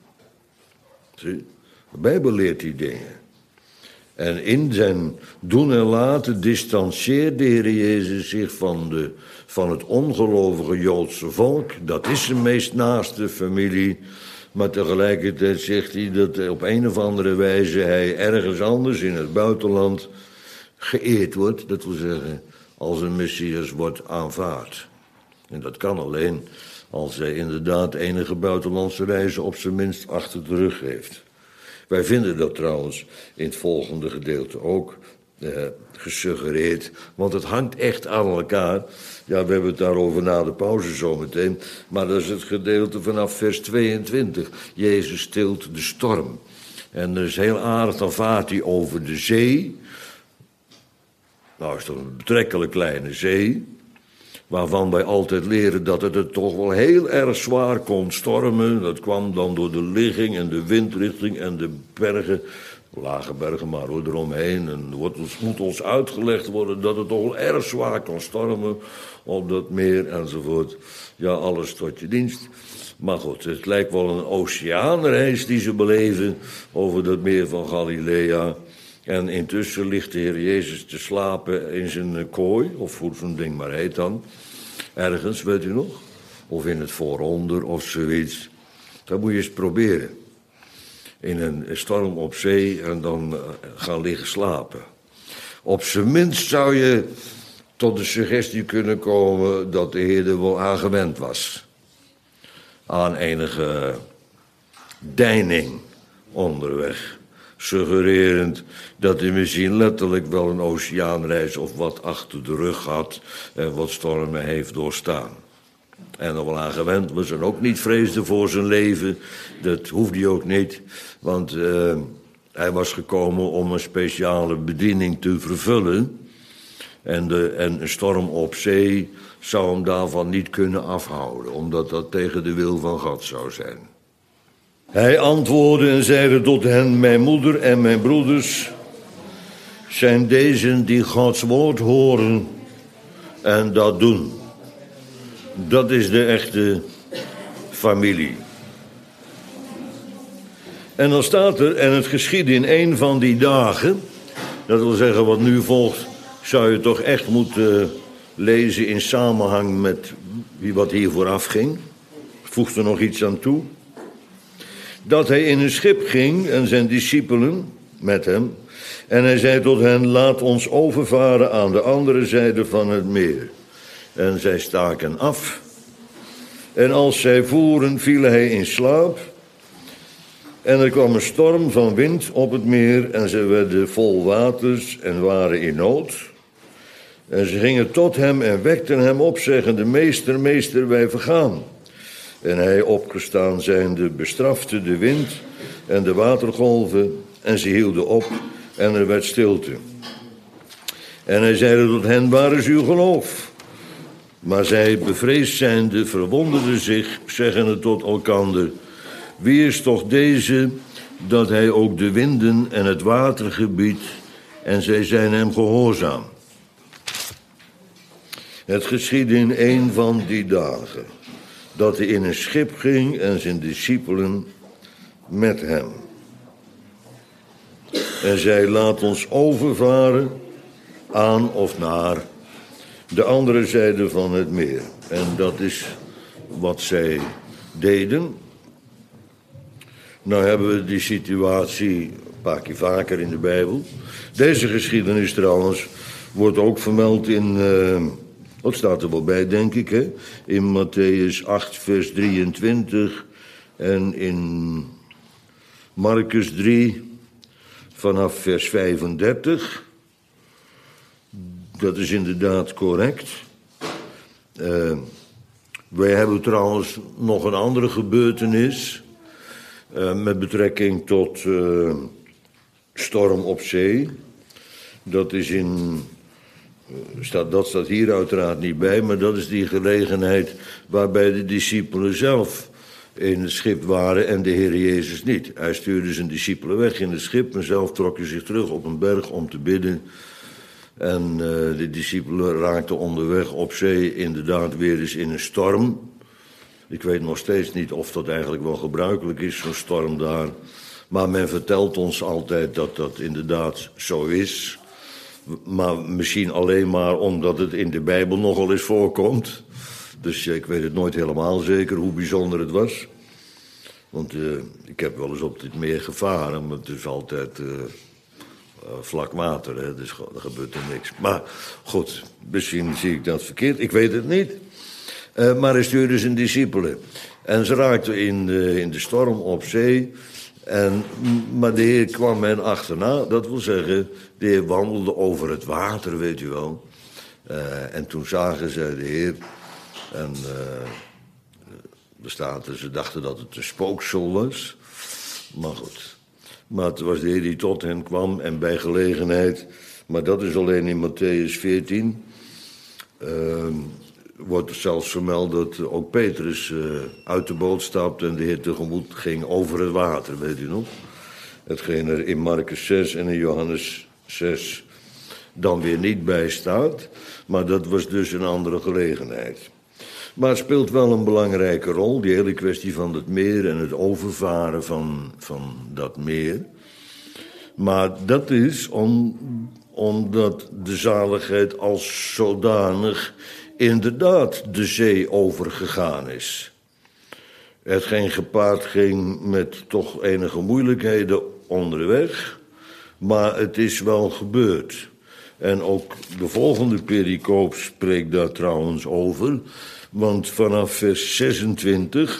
Zie? De Bijbel leert die dingen. En in zijn doen en laten distancieert de Heer Jezus zich van, de, van het ongelovige Joodse volk. Dat is zijn meest naaste familie. Maar tegelijkertijd zegt hij dat op een of andere wijze hij ergens anders in het buitenland geëerd wordt. Dat wil zeggen, als een Messias wordt aanvaard. En dat kan alleen als hij inderdaad enige buitenlandse reizen op zijn minst achter de rug heeft. Wij vinden dat trouwens in het volgende gedeelte ook eh, gesuggereerd, want het hangt echt aan elkaar. Ja, we hebben het daarover na de pauze zometeen, maar dat is het gedeelte vanaf vers tweeëntwintig. Jezus stilt de storm. En dat is heel aardig, dan vaart hij over de zee. Nou, is toch een betrekkelijk kleine zee, waarvan wij altijd leren dat het er toch wel heel erg zwaar kon stormen. Dat kwam dan door de ligging en de windrichting en de bergen, lage bergen maar hoor, eromheen. En het moet ons uitgelegd worden dat het toch wel erg zwaar kon stormen op dat meer enzovoort. Ja, alles tot je dienst. Maar goed, het lijkt wel een oceaanreis die ze beleven over dat meer van Galilea. En intussen ligt de Heer Jezus te slapen in zijn kooi, of hoe zo'n ding maar heet dan. Ergens, weet u nog? Of in het vooronder of zoiets. Dat moet je eens proberen. In een storm op zee en dan gaan liggen slapen. Op zijn minst zou je tot de suggestie kunnen komen dat de Heer er wel aan gewend was. Aan enige deining onderweg. Suggererend dat hij misschien letterlijk wel een oceaanreis of wat achter de rug had en wat stormen heeft doorstaan. En er wel aan gewend was en ook niet vreesde voor zijn leven. Dat hoefde hij ook niet, want uh, hij was gekomen om een speciale bediening te vervullen. En, de, en een storm op zee zou hem daarvan niet kunnen afhouden, omdat dat tegen de wil van God zou zijn. Hij antwoordde en zeide tot hen: mijn moeder en mijn broeders zijn deze die Gods woord horen en dat doen. Dat is de echte familie. En dan staat er, en het geschiedde in een van die dagen, dat wil zeggen wat nu volgt, zou je toch echt moeten lezen in samenhang met wat hier vooraf ging. Voegt er nog iets aan toe. Dat hij in een schip ging en zijn discipelen met hem En hij zei tot hen, laat ons overvaren aan de andere zijde van het meer. En zij staken af. En als zij voeren, viel hij in slaap. En er kwam een storm van wind op het meer en ze werden vol waters en waren in nood. En ze gingen tot hem en wekten hem op, zeggende, meester, meester, wij vergaan. En hij opgestaan zijnde bestrafte de wind en de watergolven en ze hielden op en er werd stilte. En hij zeide tot hen, waar is uw geloof? Maar zij, bevreesd zijnde, verwonderden zich, zeggende tot elkander, wie is toch deze, dat hij ook de winden en het water gebiedt, en zij zijn hem gehoorzaam. Het geschiedde in een van die dagen, dat hij in een schip ging en zijn discipelen met hem. En zij, laat ons overvaren aan of naar de andere zijde van het meer. En dat is wat zij deden. Nou hebben we die situatie een paar keer vaker in de Bijbel. Deze geschiedenis trouwens wordt ook vermeld in, uh, dat staat er wel bij denk ik, hè? In Matthäus acht vers drieëntwintig en in Marcus drie vanaf vers vijfendertig. Dat is inderdaad correct. Uh, wij hebben trouwens nog een andere gebeurtenis Uh, met betrekking tot uh, storm op zee. Dat is in, uh, staat, dat staat hier uiteraard niet bij, maar dat is die gelegenheid waarbij de discipelen zelf in het schip waren en de Heer Jezus niet. Hij stuurde zijn discipelen weg in het schip en zelf trok hij zich terug op een berg om te bidden. En uh, de discipelen raakten onderweg op zee inderdaad weer eens in een storm. Ik weet nog steeds niet of dat eigenlijk wel gebruikelijk is, zo'n storm daar. Maar men vertelt ons altijd dat dat inderdaad zo is. Maar misschien alleen maar omdat het in de Bijbel nogal eens voorkomt. Dus ik weet het nooit helemaal zeker hoe bijzonder het was. Want uh, ik heb wel eens op dit meer gevaren, maar het is altijd uh, uh, vlak water. Hè? Dus er gebeurt er niks. Maar goed, misschien zie ik dat verkeerd. Ik weet het niet. Uh, maar hij stuurde zijn discipelen. En ze raakten in de, in de storm op zee. En, maar de Heer kwam hen achterna. Dat wil zeggen, de Heer wandelde over het water, weet u wel. Uh, en toen zagen ze de Heer. En uh, er staat, ze dachten dat het een spooksel was. Maar goed. Maar het was de Heer die tot hen kwam. En bij gelegenheid, maar dat is alleen in Matthäus veertien... Uh, wordt er zelfs vermeld dat ook Petrus uh, uit de boot stapte en de Heer tegemoet ging over het water, weet u nog? Hetgeen er in Marcus zes en in Johannes zes dan weer niet bij staat, maar dat was dus een andere gelegenheid. Maar het speelt wel een belangrijke rol, die hele kwestie van het meer en het overvaren van, van dat meer. Maar dat is om, omdat de zaligheid als zodanig inderdaad de zee overgegaan is. Hetgeen gepaard ging met toch enige moeilijkheden onderweg, maar het is wel gebeurd. En ook de volgende pericoop spreekt daar trouwens over, want vanaf vers zesentwintig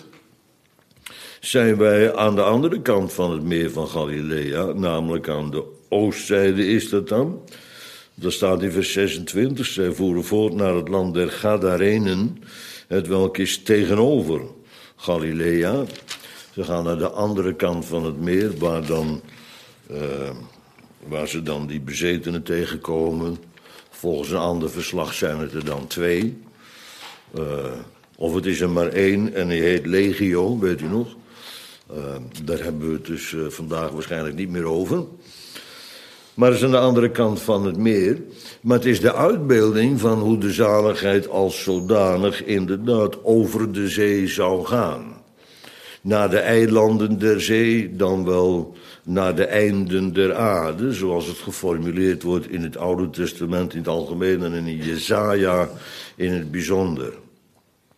zijn wij aan de andere kant van het meer van Galilea, namelijk aan de oostzijde is dat dan. Dat staat in vers zesentwintig, zij voeren voort naar het land der Gadarenen, het welk is tegenover Galilea. Ze gaan naar de andere kant van het meer, waar, dan, uh, waar ze dan die bezetenen tegenkomen. Volgens een ander verslag zijn het er dan twee. Uh, of het is er maar één en die heet Legio, weet u nog. Uh, daar hebben we het dus uh, vandaag waarschijnlijk niet meer over. Maar het is aan de andere kant van het meer. Maar het is de uitbeelding van hoe de zaligheid als zodanig inderdaad over de zee zou gaan. Naar de eilanden der zee, dan wel naar de einden der aarde, zoals het geformuleerd wordt in het Oude Testament in het algemeen en in Jesaja in het bijzonder.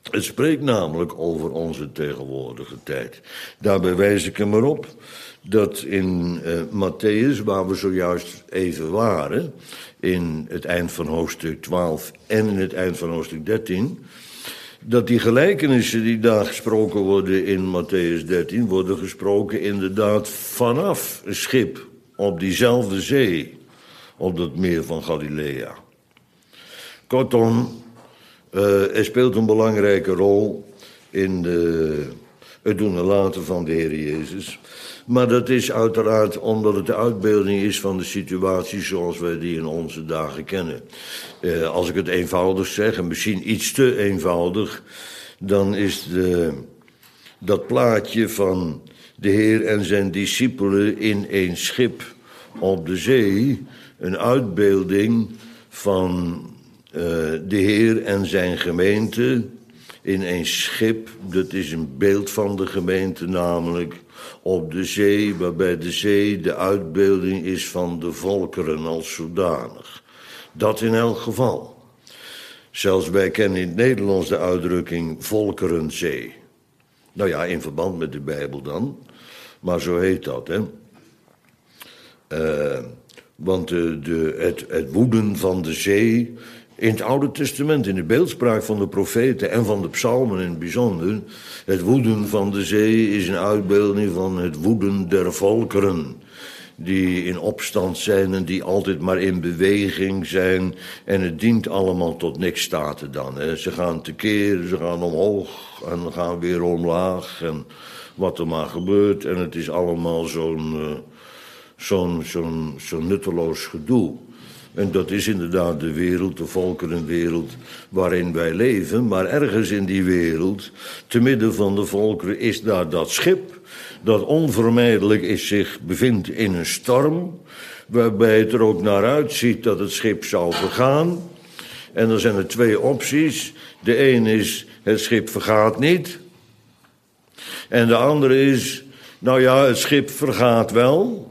Het spreekt namelijk over onze tegenwoordige tijd. Daarbij wijs ik er maar op dat in uh, Mattheüs, waar we zojuist even waren, in het eind van hoofdstuk twaalf en in het eind van hoofdstuk dertien... dat die gelijkenissen die daar gesproken worden in Mattheüs dertien... worden gesproken inderdaad vanaf een schip op diezelfde zee, op dat meer van Galilea. Kortom, uh, er speelt een belangrijke rol in de, het doen en laten van de Heer Jezus. Maar dat is uiteraard omdat het de uitbeelding is van de situatie zoals wij die in onze dagen kennen. Uh, als ik het eenvoudig zeg, en misschien iets te eenvoudig, dan is de, dat plaatje van de Heer en zijn discipelen in één schip op de zee een uitbeelding van uh, de Heer en zijn gemeente in één schip. Dat is een beeld van de gemeente namelijk op de zee, waarbij de zee de uitbeelding is van de volkeren als zodanig. Dat in elk geval. Zelfs wij kennen in het Nederlands de uitdrukking volkerenzee. Nou ja, in verband met de Bijbel dan. Maar zo heet dat, hè. Uh, want de, de, het, het woeden van de zee in het Oude Testament, in de beeldspraak van de profeten en van de psalmen in het bijzonder, het woeden van de zee is een uitbeelding van het woeden der volkeren, die in opstand zijn en die altijd maar in beweging zijn. En het dient allemaal tot niks staten dan. Hè. Ze gaan tekeer, ze gaan omhoog en gaan weer omlaag en wat er maar gebeurt. En het is allemaal zo'n, uh, zo'n, zo'n, zo'n nutteloos gedoe. En dat is inderdaad de wereld, de volkerenwereld waarin wij leven. Maar ergens in die wereld, te midden van de volkeren, is daar dat schip dat onvermijdelijk is, zich bevindt in een storm, waarbij het er ook naar uitziet dat het schip zou vergaan. En dan zijn er twee opties. De een is, het schip vergaat niet. En de andere is, nou ja, het schip vergaat wel,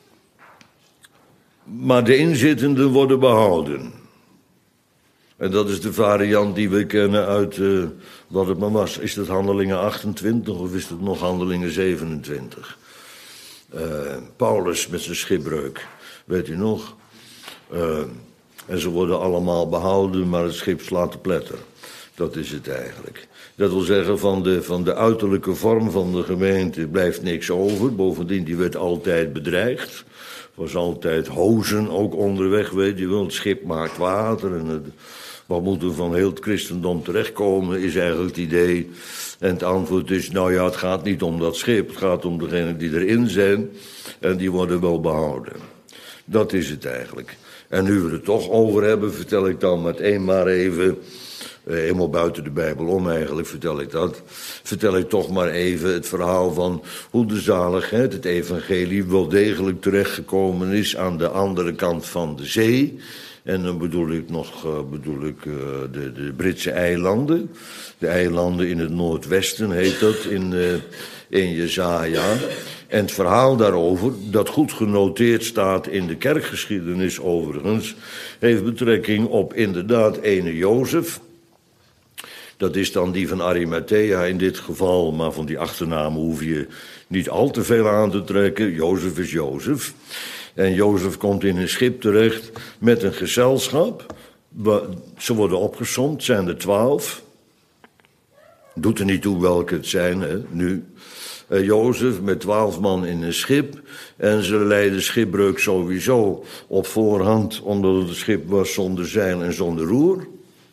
maar de inzittenden worden behouden. En dat is de variant die we kennen uit, uh, wat het maar was. Is dat Handelingen achtentwintig of is het nog Handelingen zevenentwintig? Uh, Paulus met zijn schipbreuk, weet u nog? Uh, en ze worden allemaal behouden, maar het schip slaat te pletter. Dat is het eigenlijk. Dat wil zeggen, van de, van de uiterlijke vorm van de gemeente blijft niks over. Bovendien, die werd altijd bedreigd. Was altijd hozen ook onderweg, weet je wel. Het schip maakt water en het, wat moet er van heel het christendom terechtkomen, is eigenlijk het idee. En het antwoord is, nou ja, het gaat niet om dat schip, het gaat om degenen die erin zijn en die worden wel behouden. Dat is het eigenlijk. En nu we het toch over hebben, vertel ik dan meteen maar even, eh, helemaal buiten de Bijbel om eigenlijk vertel ik dat, vertel ik toch maar even het verhaal van hoe de zaligheid, het evangelie, wel degelijk terechtgekomen is aan de andere kant van de zee. En dan bedoel ik nog uh, bedoel ik, uh, de, de Britse eilanden. De eilanden in het noordwesten heet dat in, uh, in Jesaja. En het verhaal daarover, dat goed genoteerd staat in de kerkgeschiedenis overigens, heeft betrekking op inderdaad ene Jozef. Dat is dan die van Arimathea in dit geval, maar van die achternamen hoef je niet al te veel aan te trekken. Jozef is Jozef. En Jozef komt in een schip terecht met een gezelschap. Ze worden opgesomd, zijn er twaalf. Doet er niet toe welke het zijn, hè, nu. Uh, Jozef met twaalf man in een schip. En ze leiden schipbreuk sowieso op voorhand, omdat het een schip was zonder zeil en zonder roer.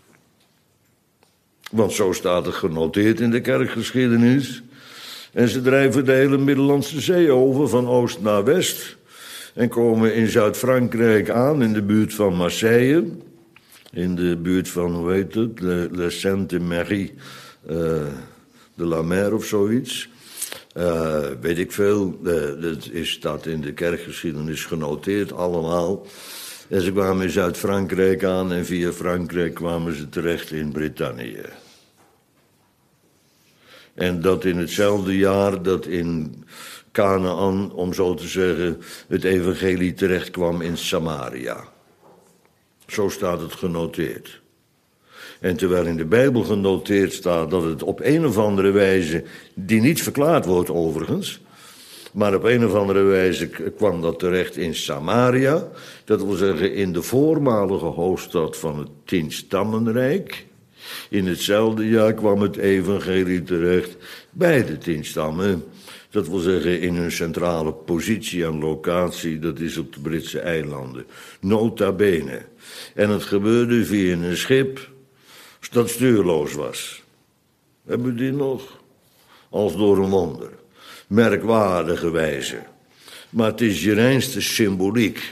Want zo staat het genoteerd in de kerkgeschiedenis. En ze drijven de hele Middellandse Zee over, van oost naar west. En komen in Zuid-Frankrijk aan, in de buurt van Marseille. In de buurt van, hoe heet het, Le, Le Sainte-Marie uh, de la Mer of zoiets. Uh, weet ik veel, uh, dat is, staat in de kerkgeschiedenis genoteerd allemaal. En ze kwamen in Zuid-Frankrijk aan en via Frankrijk kwamen ze terecht in Brittannië. En dat in hetzelfde jaar dat in Canaan, om zo te zeggen, het evangelie terecht kwam in Samaria. Zo staat het genoteerd. En terwijl in de Bijbel genoteerd staat dat het op een of andere wijze, die niet verklaard wordt overigens, maar op een of andere wijze kwam dat terecht in Samaria. Dat wil zeggen in de voormalige hoofdstad van het Tienstammenrijk. In hetzelfde jaar kwam het evangelie terecht bij de tien stammen. Dat wil zeggen in hun centrale positie en locatie, dat is op de Britse eilanden. Nota bene. En het gebeurde via een schip dat stuurloos was. Hebben we die nog? Als door een wonder. Merkwaardige wijze. Maar het is je reinste symboliek.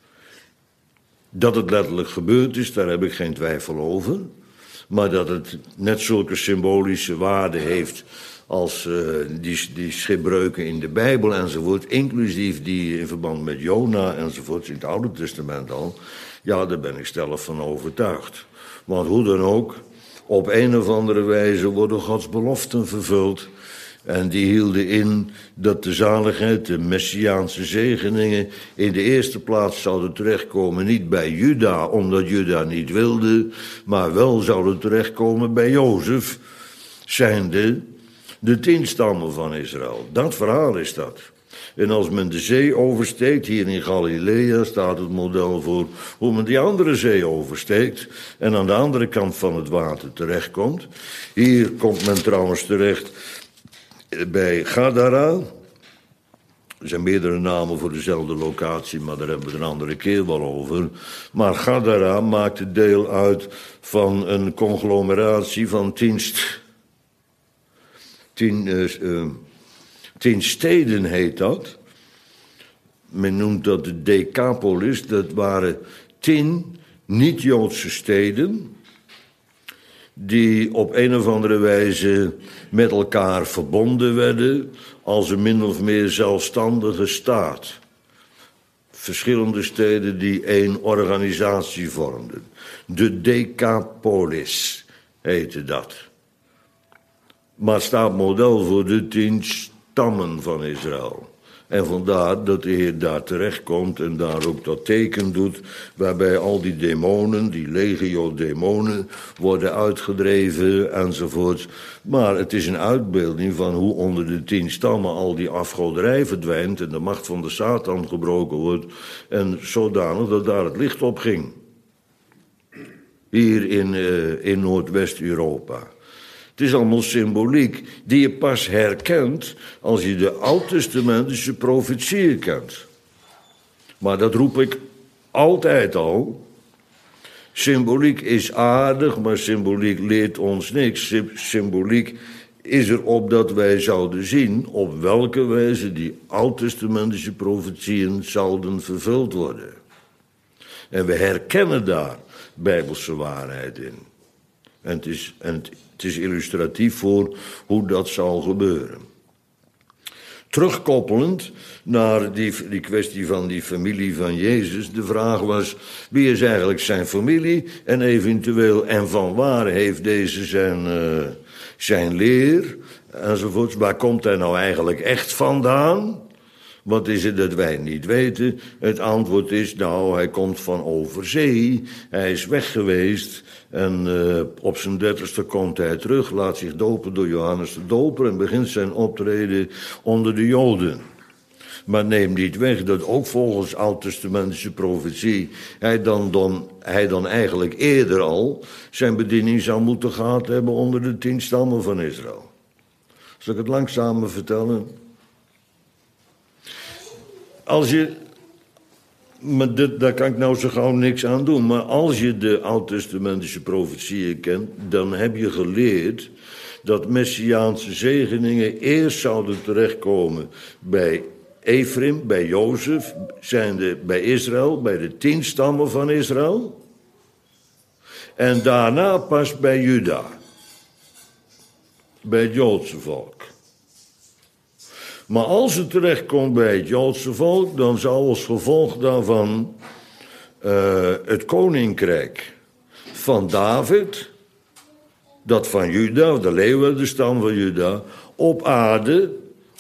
Dat het letterlijk gebeurd is, daar heb ik geen twijfel over. Maar dat het net zulke symbolische waarde heeft als uh, die, die schipbreuken in de Bijbel enzovoort, inclusief die in verband met Jona enzovoort, in het Oude Testament al, ja, daar ben ik stellig van overtuigd. Want hoe dan ook, op een of andere wijze worden Gods beloften vervuld. En die hielden in dat de zaligheid, de messiaanse zegeningen, in de eerste plaats zouden terechtkomen, niet bij Juda, omdat Juda niet wilde, maar wel zouden terechtkomen bij Jozef, zijnde de tien stammen van Israël. Dat verhaal is dat. En als men de zee oversteekt, hier in Galilea staat het model voor hoe men die andere zee oversteekt en aan de andere kant van het water terechtkomt. Hier komt men trouwens terecht bij Gadara. Er zijn meerdere namen voor dezelfde locatie, maar daar hebben we het een andere keer wel over. Maar Gadara maakte deel uit van een conglomeratie van tien, st- tien, uh, uh, tien steden, heet dat. Men noemt dat de Decapolis. Dat waren tien niet-Joodse steden die op een of andere wijze met elkaar verbonden werden als een min of meer zelfstandige staat. Verschillende steden die één organisatie vormden. De Decapolis heette dat. Maar het staat model voor de tien stammen van Israël. En vandaar dat de Heer daar terechtkomt en daar ook dat teken doet, waarbij al die demonen, die legio-demonen, worden uitgedreven enzovoort. Maar het is een uitbeelding van hoe onder de tien stammen al die afgoderij verdwijnt en de macht van de Satan gebroken wordt. En zodanig dat daar het licht op ging. Hier in, uh, in Noordwest-Europa. Het is allemaal symboliek die je pas herkent als je de oud-testamentische profetieën kent. Maar dat roep ik altijd al. Symboliek is aardig, maar symboliek leert ons niks. Symboliek is er op dat wij zouden zien op welke wijze die oud-testamentische profetieën zouden vervuld worden. En we herkennen daar bijbelse waarheid in. En het is, en het, het is illustratief voor hoe dat zal gebeuren. Terugkoppelend naar die, die kwestie van die familie van Jezus. De vraag was, wie is eigenlijk zijn familie? En eventueel, en van waar heeft deze zijn, uh, zijn leer? Enzovoorts. Waar komt hij nou eigenlijk echt vandaan? Wat is het dat wij niet weten? Het antwoord is, nou, hij komt van over zee. Hij is weg geweest. En uh, op zijn dertigste komt hij terug, laat zich dopen door Johannes de Doper en begint zijn optreden onder de Joden. Maar neem niet weg dat ook volgens oud-testamentische profetie hij dan, dan, hij dan eigenlijk eerder al zijn bediening zou moeten gehad hebben onder de tien stammen van Israël. Zal ik het langzamer vertellen? Als je, maar dit, daar kan ik nou zo gauw niks aan doen, maar als je de oud-testamentische profetieën kent, dan heb je geleerd dat messiaanse zegeningen eerst zouden terechtkomen bij Ephraim, bij Jozef, zijnde bij Israël, bij de tien stammen van Israël, en daarna pas bij Juda, bij het Joodse volk. Maar als het terechtkomt bij het Joodse volk, dan zal als gevolg daarvan uh, het koninkrijk van David, dat van Juda, de leeuwen, de stam van Juda, op aarde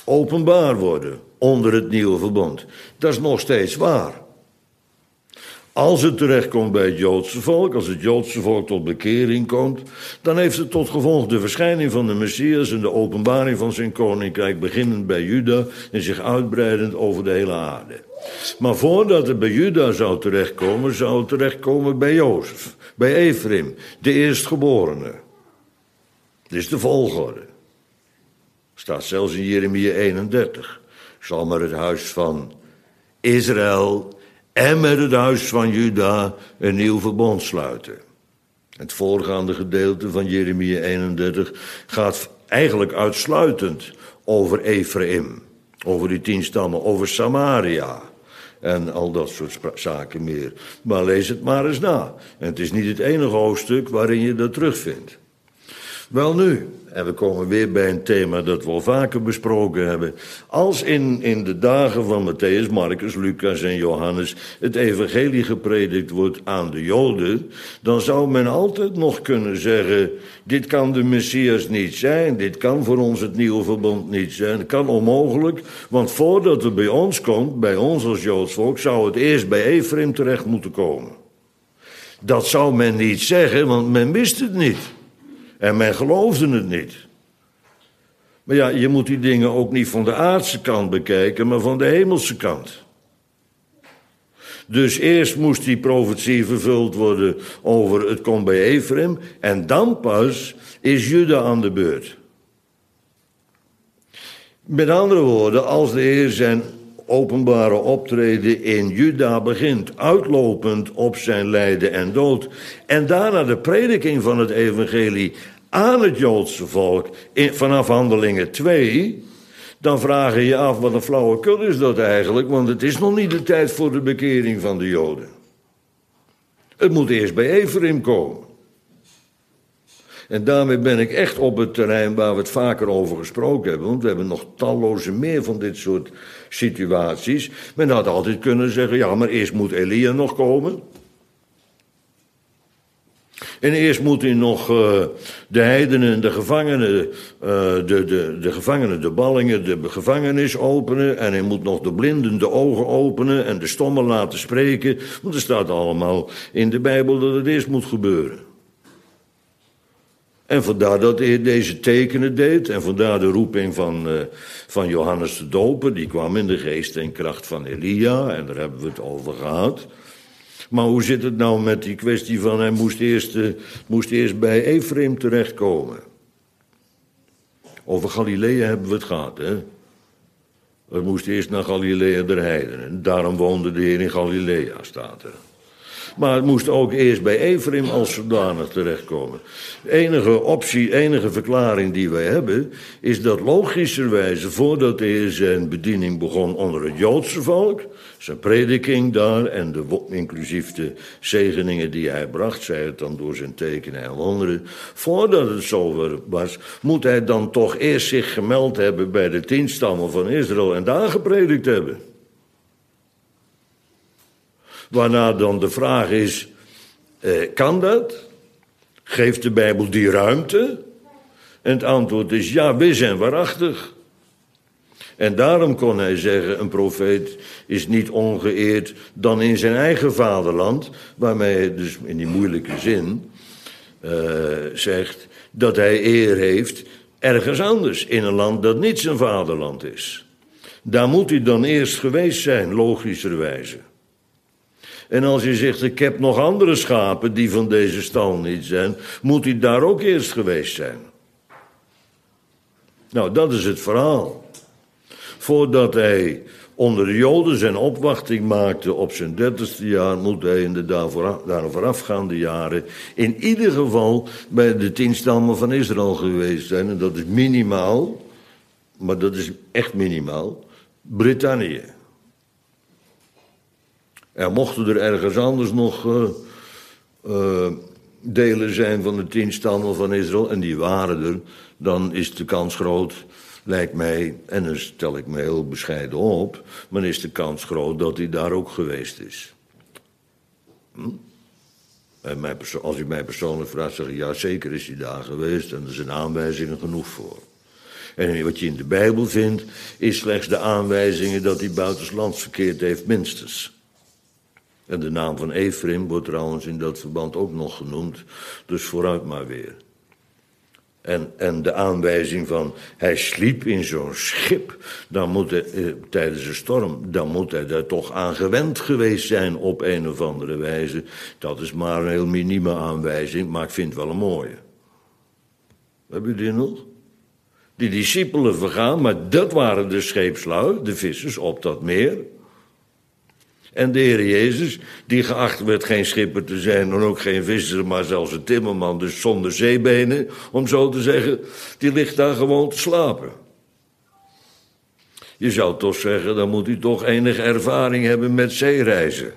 openbaar worden onder het nieuwe verbond. Dat is nog steeds waar. Als het terechtkomt bij het Joodse volk, als het Joodse volk tot bekering komt, dan heeft het tot gevolg de verschijning van de Messias en de openbaring van zijn koninkrijk, beginnend bij Juda en zich uitbreidend over de hele aarde. Maar voordat het bij Juda zou terechtkomen, zou het terechtkomen bij Jozef, bij Ephraim, de eerstgeborene. Dit is de volgorde. Staat zelfs in Jeremia eenendertig. Ik zal maar het huis van Israël en met het huis van Juda een nieuw verbond sluiten. Het voorgaande gedeelte van Jeremia eenendertig gaat eigenlijk uitsluitend over Ephraim, over die tien stammen, over Samaria en al dat soort zaken meer. Maar lees het maar eens na. En het is niet het enige hoofdstuk waarin je dat terugvindt. Wel nu, en we komen weer bij een thema dat we al vaker besproken hebben. Als in, in de dagen van Mattheüs, Marcus, Lucas en Johannes het evangelie gepredikt wordt aan de Joden, dan zou men altijd nog kunnen zeggen, dit kan de Messias niet zijn, dit kan voor ons het nieuwe verbond niet zijn, het kan onmogelijk, want voordat het bij ons komt, bij ons als Joods volk, zou het eerst bij Ephraim terecht moeten komen. Dat zou men niet zeggen, want men wist het niet. En men geloofde het niet. Maar ja, je moet die dingen ook niet van de aardse kant bekijken, maar van de hemelse kant. Dus eerst moest die profetie vervuld worden over het komt bij Ephraim, en dan pas is Juda aan de beurt. Met andere woorden, als de Heer zijn openbare optreden in Juda begint, uitlopend op zijn lijden en dood, en daarna de prediking van het evangelie aan het Joodse volk in, vanaf Handelingen twee, dan vraag je je af, wat een flauwekul is dat eigenlijk, want het is nog niet de tijd voor de bekering van de Joden. Het moet eerst bij Ephraim komen. En daarmee ben ik echt op het terrein waar we het vaker over gesproken hebben, want we hebben nog talloze meer van dit soort situaties. Men had altijd kunnen zeggen, ja, maar eerst moet Elia nog komen. En eerst moet hij nog uh, de heidenen en de gevangenen, uh, de, de, de gevangenen, de ballingen, de gevangenis openen. En hij moet nog de blinden de ogen openen en de stommen laten spreken. Want er staat allemaal in de Bijbel dat het eerst moet gebeuren. En vandaar dat hij deze tekenen deed. En vandaar de roeping van, uh, van Johannes de Doper. Die kwam in de geest en kracht van Elia. En daar hebben we het over gehad. Maar hoe zit het nou met die kwestie van hij moest eerst, uh, moest eerst bij Ephraim terechtkomen? Over Galilea hebben we het gehad, hè? Het moest eerst naar Galilea der heidenen. Daarom woonde de Heer in Galilea, staat er. Maar het moest ook eerst bij Ephraim als zodanig terechtkomen. De enige optie, enige verklaring die wij hebben, is dat logischerwijze, voordat de Heer zijn bediening begon onder het Joodse volk, zijn prediking daar en de, inclusief de zegeningen die hij bracht, zij het dan door zijn tekenen en wonderen, voordat het zo was, moet hij dan toch eerst zich gemeld hebben bij de tien stammen van Israël en daar gepredikt hebben. Waarna dan de vraag is, eh, kan dat? Geeft de Bijbel die ruimte? En het antwoord is ja, wis en waarachtig. En daarom kon hij zeggen, een profeet is niet ongeëerd dan in zijn eigen vaderland, waarmee hij dus in die moeilijke zin uh, zegt dat hij eer heeft ergens anders, in een land dat niet zijn vaderland is. Daar moet hij dan eerst geweest zijn, logischerwijze. En als je zegt, ik heb nog andere schapen die van deze stal niet zijn, moet hij daar ook eerst geweest zijn. Nou, dat is het verhaal. Voordat hij onder de Joden zijn opwachting maakte op zijn dertigste jaar, moet hij in de daar voorafgaande jaren in ieder geval bij de tien stammen van Israël geweest zijn. En dat is minimaal, maar dat is echt minimaal, Brittannië. Er mochten er ergens anders nog uh, uh, delen zijn van de tien stammen van Israël, en die waren er, dan is de kans groot, lijkt mij, en dan stel ik me heel bescheiden op, maar is de kans groot dat hij daar ook geweest is. Hm? En mij, als u mij persoonlijk vraagt, zeg ik, ja, zeker is hij daar geweest, en er zijn aanwijzingen genoeg voor. En wat je in de Bijbel vindt, is slechts de aanwijzingen dat hij buitenslands verkeerd heeft, minstens. En de naam van Efraim wordt trouwens in dat verband ook nog genoemd. Dus vooruit maar weer. En, en de aanwijzing van hij sliep in zo'n schip. Dan moet hij, eh, tijdens een storm. Dan moet hij daar toch aan gewend geweest zijn op een of andere wijze. Dat is maar een heel minieme aanwijzing. Maar ik vind het wel een mooie. Heb je die nog? Die discipelen vergaan. Maar dat waren de scheepslui. De vissers op dat meer. En de Heer Jezus, die geacht werd geen schipper te zijn en ook geen visser, maar zelfs een timmerman, dus zonder zeebenen, om zo te zeggen, die ligt daar gewoon te slapen. Je zou toch zeggen, dan moet hij toch enige ervaring hebben met zeereizen.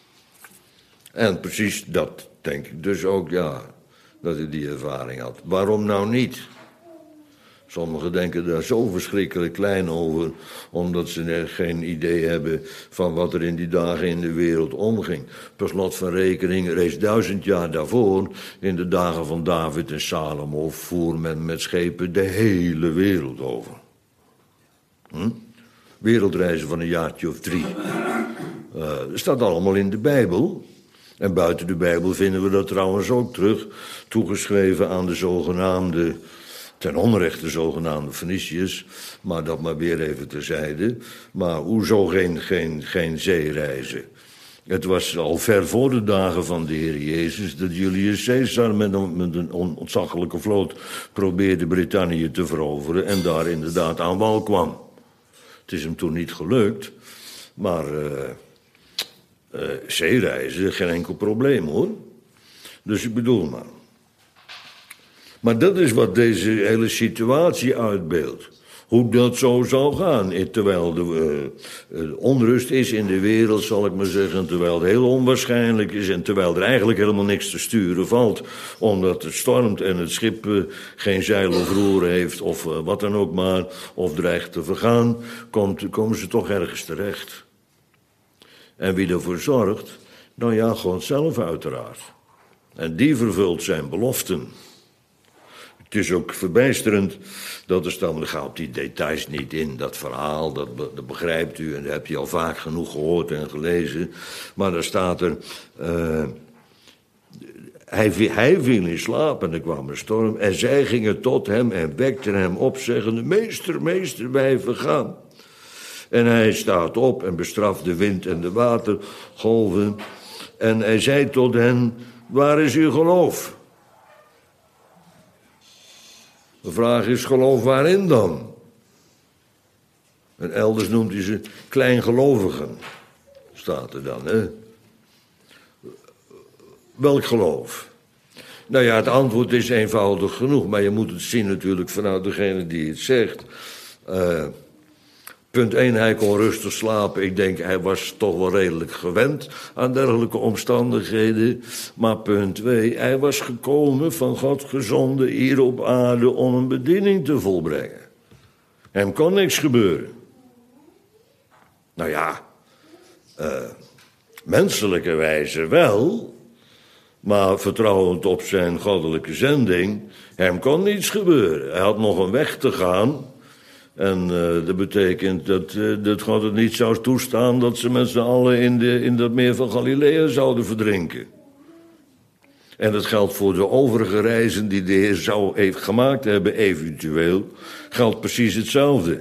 En precies dat denk ik dus ook, ja, dat hij die ervaring had. Waarom nou niet? Sommigen denken daar zo verschrikkelijk klein over, omdat ze er geen idee hebben van wat er in die dagen in de wereld omging. Per slot van rekening, reeds duizend jaar daarvoor, in de dagen van David en Salomo, voer men met schepen de hele wereld over. Hm? Wereldreizen van een jaartje of drie. Uh, dat staat allemaal in de Bijbel. En buiten de Bijbel vinden we dat trouwens ook terug, toegeschreven aan de zogenaamde, ten onrechte zogenaamde Feniciërs, maar dat maar weer even terzijde. Maar hoezo geen, geen, geen zeereizen? Het was al ver voor de dagen van de Heer Jezus dat Julius Caesar met een, met een ontzaglijke vloot probeerde Brittannië te veroveren en daar inderdaad aan wal kwam. Het is hem toen niet gelukt, maar uh, uh, zeereizen, geen enkel probleem hoor. Dus ik bedoel maar. Maar dat is wat deze hele situatie uitbeeldt. Hoe dat zo zal gaan. Terwijl de uh, onrust is in de wereld, zal ik maar zeggen. Terwijl het heel onwaarschijnlijk is. En terwijl er eigenlijk helemaal niks te sturen valt. Omdat het stormt en het schip uh, geen zeil of roer heeft. Of uh, wat dan ook maar. Of dreigt te vergaan. Komt, komen ze toch ergens terecht. En wie ervoor zorgt? Nou ja, God zelf uiteraard. En die vervult zijn beloften. Het is ook verbijsterend dat er staan, daar gaat die details niet in, dat verhaal, dat, dat begrijpt u en dat heb je al vaak genoeg gehoord en gelezen. Maar daar staat er, uh, hij, hij viel in slaap en er kwam een storm en zij gingen tot hem en wekten hem op, zeggende, meester, meester, wij vergaan. En hij staat op en bestraft de wind en de watergolven en hij zei tot hen, waar is uw geloof? De vraag is, geloof waarin dan? En elders noemt hij ze kleingelovigen, staat er dan, hè? Welk geloof? Nou ja, het antwoord is eenvoudig genoeg, maar je moet het zien natuurlijk vanuit degene die het zegt. Uh, punt één, hij kon rustig slapen. Ik denk, hij was toch wel redelijk gewend aan dergelijke omstandigheden. Maar punt twee, hij was gekomen van God gezonden hier op aarde om een bediening te volbrengen. Hem kon niks gebeuren. Nou ja, uh, menselijke wijze wel, maar vertrouwend op zijn goddelijke zending, hem kon niets gebeuren. Hij had nog een weg te gaan. En uh, dat betekent dat, uh, dat God het niet zou toestaan dat ze met z'n allen in, de, in dat meer van Galilea zouden verdrinken. En dat geldt voor de overige reizen die de Heer zou heeft gemaakt hebben, eventueel, geldt precies hetzelfde.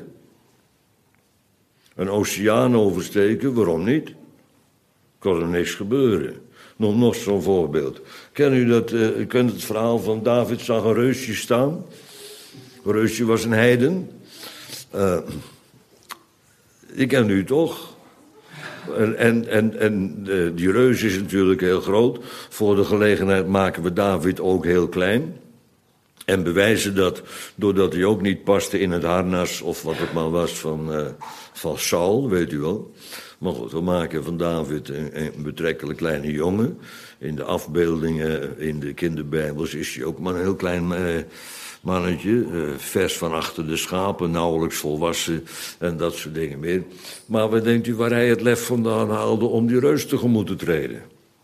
Een oceaan oversteken, waarom niet? Kon er niks gebeuren. Nog, nog zo'n voorbeeld. Ken u dat, uh, u kent het verhaal van David zag een reusje staan. Een reusje was een heiden. Uh, ik ken u toch? En, en, en, en uh, die reus is natuurlijk heel groot. Voor de gelegenheid maken we David ook heel klein. En bewijzen dat doordat hij ook niet paste in het harnas, of wat het maar was, van, uh, van Saul, weet u wel. Maar goed, we maken van David een, een betrekkelijk kleine jongen. In de afbeeldingen, in de kinderbijbels is hij ook maar een heel klein uh, mannetje. Uh, vers van achter de schapen, nauwelijks volwassen en dat soort dingen meer. Maar wat denkt u waar hij het lef vandaan haalde om die reus tegemoet te treden?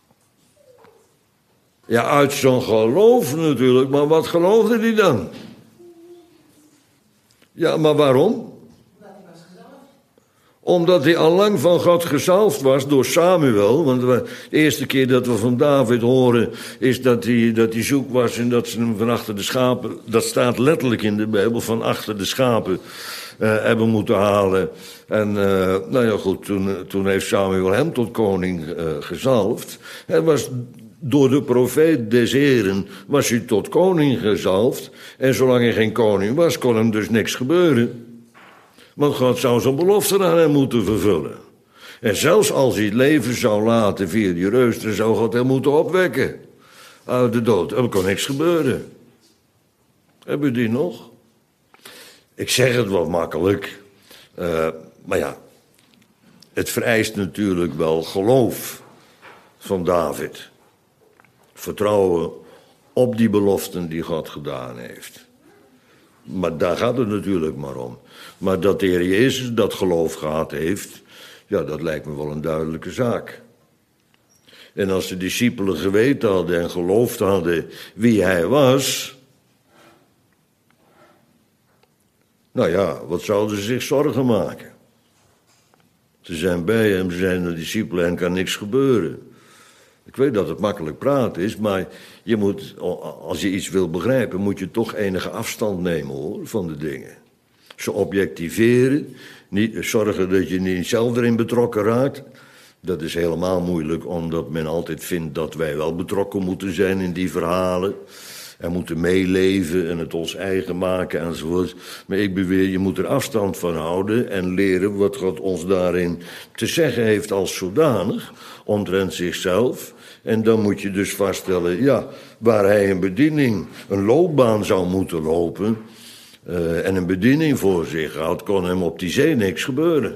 Ja, uit zo'n geloof natuurlijk, maar wat geloofde hij dan? Ja, maar waarom? Omdat hij al lang van God gezalfd was door Samuel. Want de eerste keer dat we van David horen is dat hij, dat hij zoek was en dat ze hem van achter de schapen... Dat staat letterlijk in de Bijbel, van achter de schapen uh, hebben moeten halen. En uh, nou ja goed, toen, toen heeft Samuel hem tot koning uh, gezalfd. Hij was... Door de profeet des Heren was hij tot koning gezalfd. En zolang hij geen koning was, kon hem dus niks gebeuren. Want God zou zijn belofte aan hem moeten vervullen. En zelfs als hij het leven zou laten via die reus, dan zou God hem moeten opwekken uit de dood. Er kon niks gebeuren. Hebben u die nog? Ik zeg het wat makkelijk. Uh, maar ja, het vereist natuurlijk wel geloof van David. Vertrouwen op die beloften die God gedaan heeft. Maar daar gaat het natuurlijk maar om. Maar dat de Heer Jezus dat geloof gehad heeft, ja, dat lijkt me wel een duidelijke zaak. En als de discipelen geweten hadden en geloofd hadden wie hij was, nou ja, wat zouden ze zich zorgen maken? Ze zijn bij hem, ze zijn de discipelen en kan niks gebeuren. Ik weet dat het makkelijk praten is, maar je moet, als je iets wil begrijpen, moet je toch enige afstand nemen, hoor, van de dingen. Ze objectiveren, niet, zorgen dat je niet zelf erin betrokken raakt. Dat is helemaal moeilijk, omdat men altijd vindt dat wij wel betrokken moeten zijn in die verhalen. En moeten meeleven en het ons eigen maken enzovoort. Maar ik beweer, je moet er afstand van houden en leren wat God ons daarin te zeggen heeft als zodanig, omtrent zichzelf. En dan moet je dus vaststellen, ja, waar hij een bediening, een loopbaan zou moeten lopen, uh, en een bediening voor zich houdt, kon hem op die zee niks gebeuren.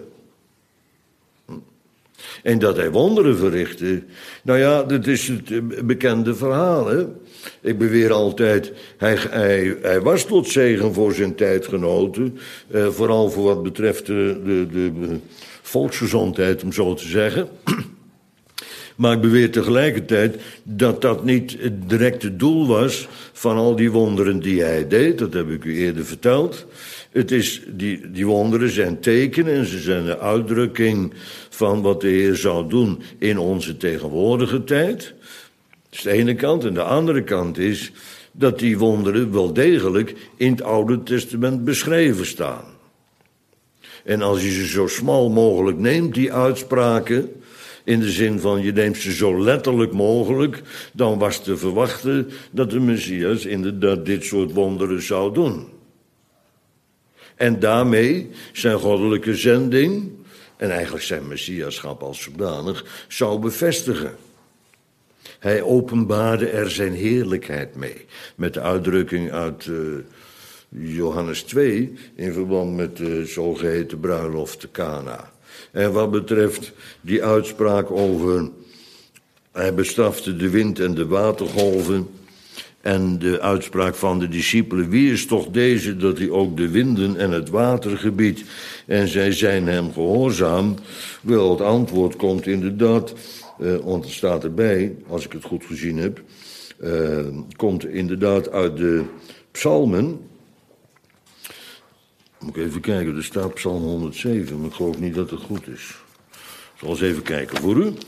En dat hij wonderen verrichtte, nou ja, dat is het bekende verhaal, hè. Ik beweer altijd, hij, hij, hij was tot zegen voor zijn tijdgenoten, uh, vooral voor wat betreft de, de, de volksgezondheid, om zo te zeggen. Maar ik beweer tegelijkertijd dat dat niet het directe doel was van al die wonderen die hij deed. Dat heb ik u eerder verteld. Het is, die, die wonderen zijn tekenen en ze zijn een uitdrukking van wat de Heer zou doen in onze tegenwoordige tijd. Dat is de ene kant. En de andere kant is dat die wonderen wel degelijk in het Oude Testament beschreven staan. En als je ze zo smal mogelijk neemt, die uitspraken, in de zin van je neemt ze zo letterlijk mogelijk, dan was te verwachten dat de Messias inderdaad dit soort wonderen zou doen. En daarmee zijn goddelijke zending, en eigenlijk zijn messiaschap als zodanig, zou bevestigen. Hij openbaarde er zijn heerlijkheid mee. Met de uitdrukking uit uh, Johannes twee in verband met de zogeheten bruiloft te Kana. En wat betreft die uitspraak over, hij bestrafte de wind en de watergolven, en de uitspraak van de discipelen, wie is toch deze dat hij ook de winden en het water gebiedt en zij zijn hem gehoorzaam? Wel, het antwoord komt inderdaad, uh, want het staat erbij, als ik het goed gezien heb, uh, komt inderdaad uit de psalmen. Moet ik even kijken, er staat Psalm honderdzeven, maar ik geloof niet dat het goed is. Ik zal eens even kijken voor u.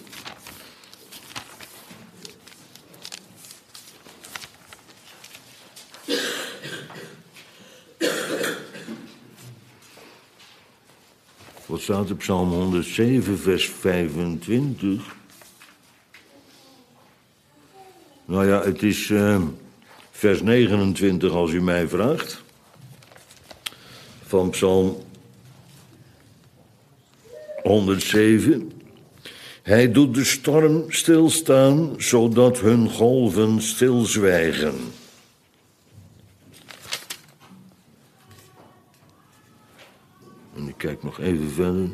Wat staat er? Psalm honderdzeven, vers vijfentwintig. Nou ja, het is uh, vers negenentwintig als u mij vraagt. Van Psalm honderdzeven. Hij doet de storm stilstaan, zodat hun golven stilzwijgen. En ik kijk nog even verder.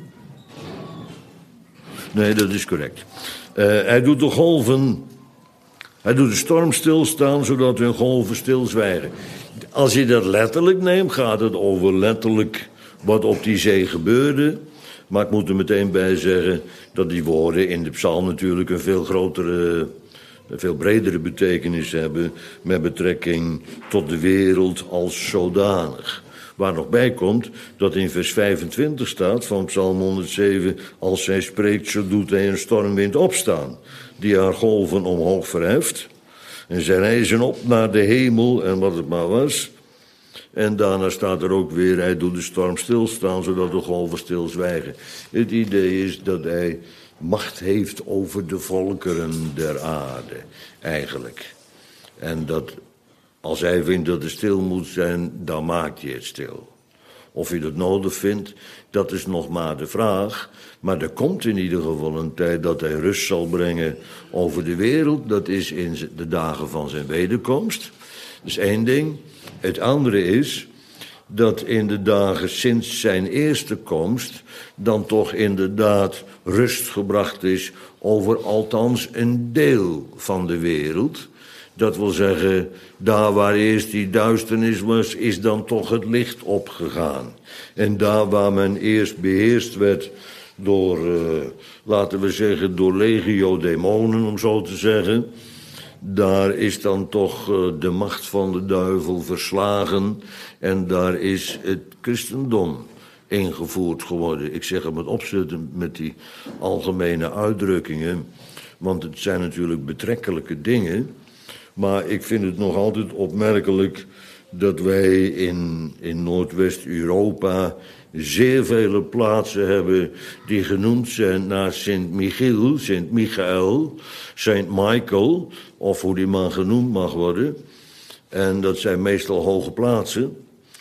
Nee, dat is correct. Uh, hij doet de golven, hij doet de storm stilstaan, zodat hun golven stilzwijgen. Als je dat letterlijk neemt, gaat het over letterlijk wat op die zee gebeurde. Maar ik moet er meteen bij zeggen dat die woorden in de psalm natuurlijk een veel grotere, een veel bredere betekenis hebben met betrekking tot de wereld als zodanig. Waar nog bij komt dat in vers vijfentwintig staat van Psalm honderdzeven... als zij spreekt, zo doet hij een stormwind opstaan, die haar golven omhoog verheft. En zij reizen op naar de hemel en wat het maar was. En daarna staat er ook weer, hij doet de storm stilstaan, zodat de golven stilzwijgen. Het idee is dat hij macht heeft over de volkeren der aarde, eigenlijk. En dat als hij vindt dat het stil moet zijn, dan maakt hij het stil. Of hij dat nodig vindt, dat is nog maar de vraag. Maar er komt in ieder geval een tijd dat hij rust zal brengen over de wereld. Dat is in de dagen van zijn wederkomst. Dat is één ding. Het andere is dat in de dagen sinds zijn eerste komst dan toch inderdaad rust gebracht is over althans een deel van de wereld. Dat wil zeggen, daar waar eerst die duisternis was, is dan toch het licht opgegaan. En daar waar men eerst beheerst werd door, uh, laten we zeggen, door legio demonen, om zo te zeggen, daar is dan toch uh, de macht van de duivel verslagen en daar is het christendom ingevoerd geworden. Ik zeg het met opzetten met die algemene uitdrukkingen, want het zijn natuurlijk betrekkelijke dingen. Maar ik vind het nog altijd opmerkelijk dat wij in, in Noordwest-Europa zeer vele plaatsen hebben die genoemd zijn naar Sint Michiel, Sint Michael, Saint Michael, of hoe die man genoemd mag worden. En dat zijn meestal hoge plaatsen,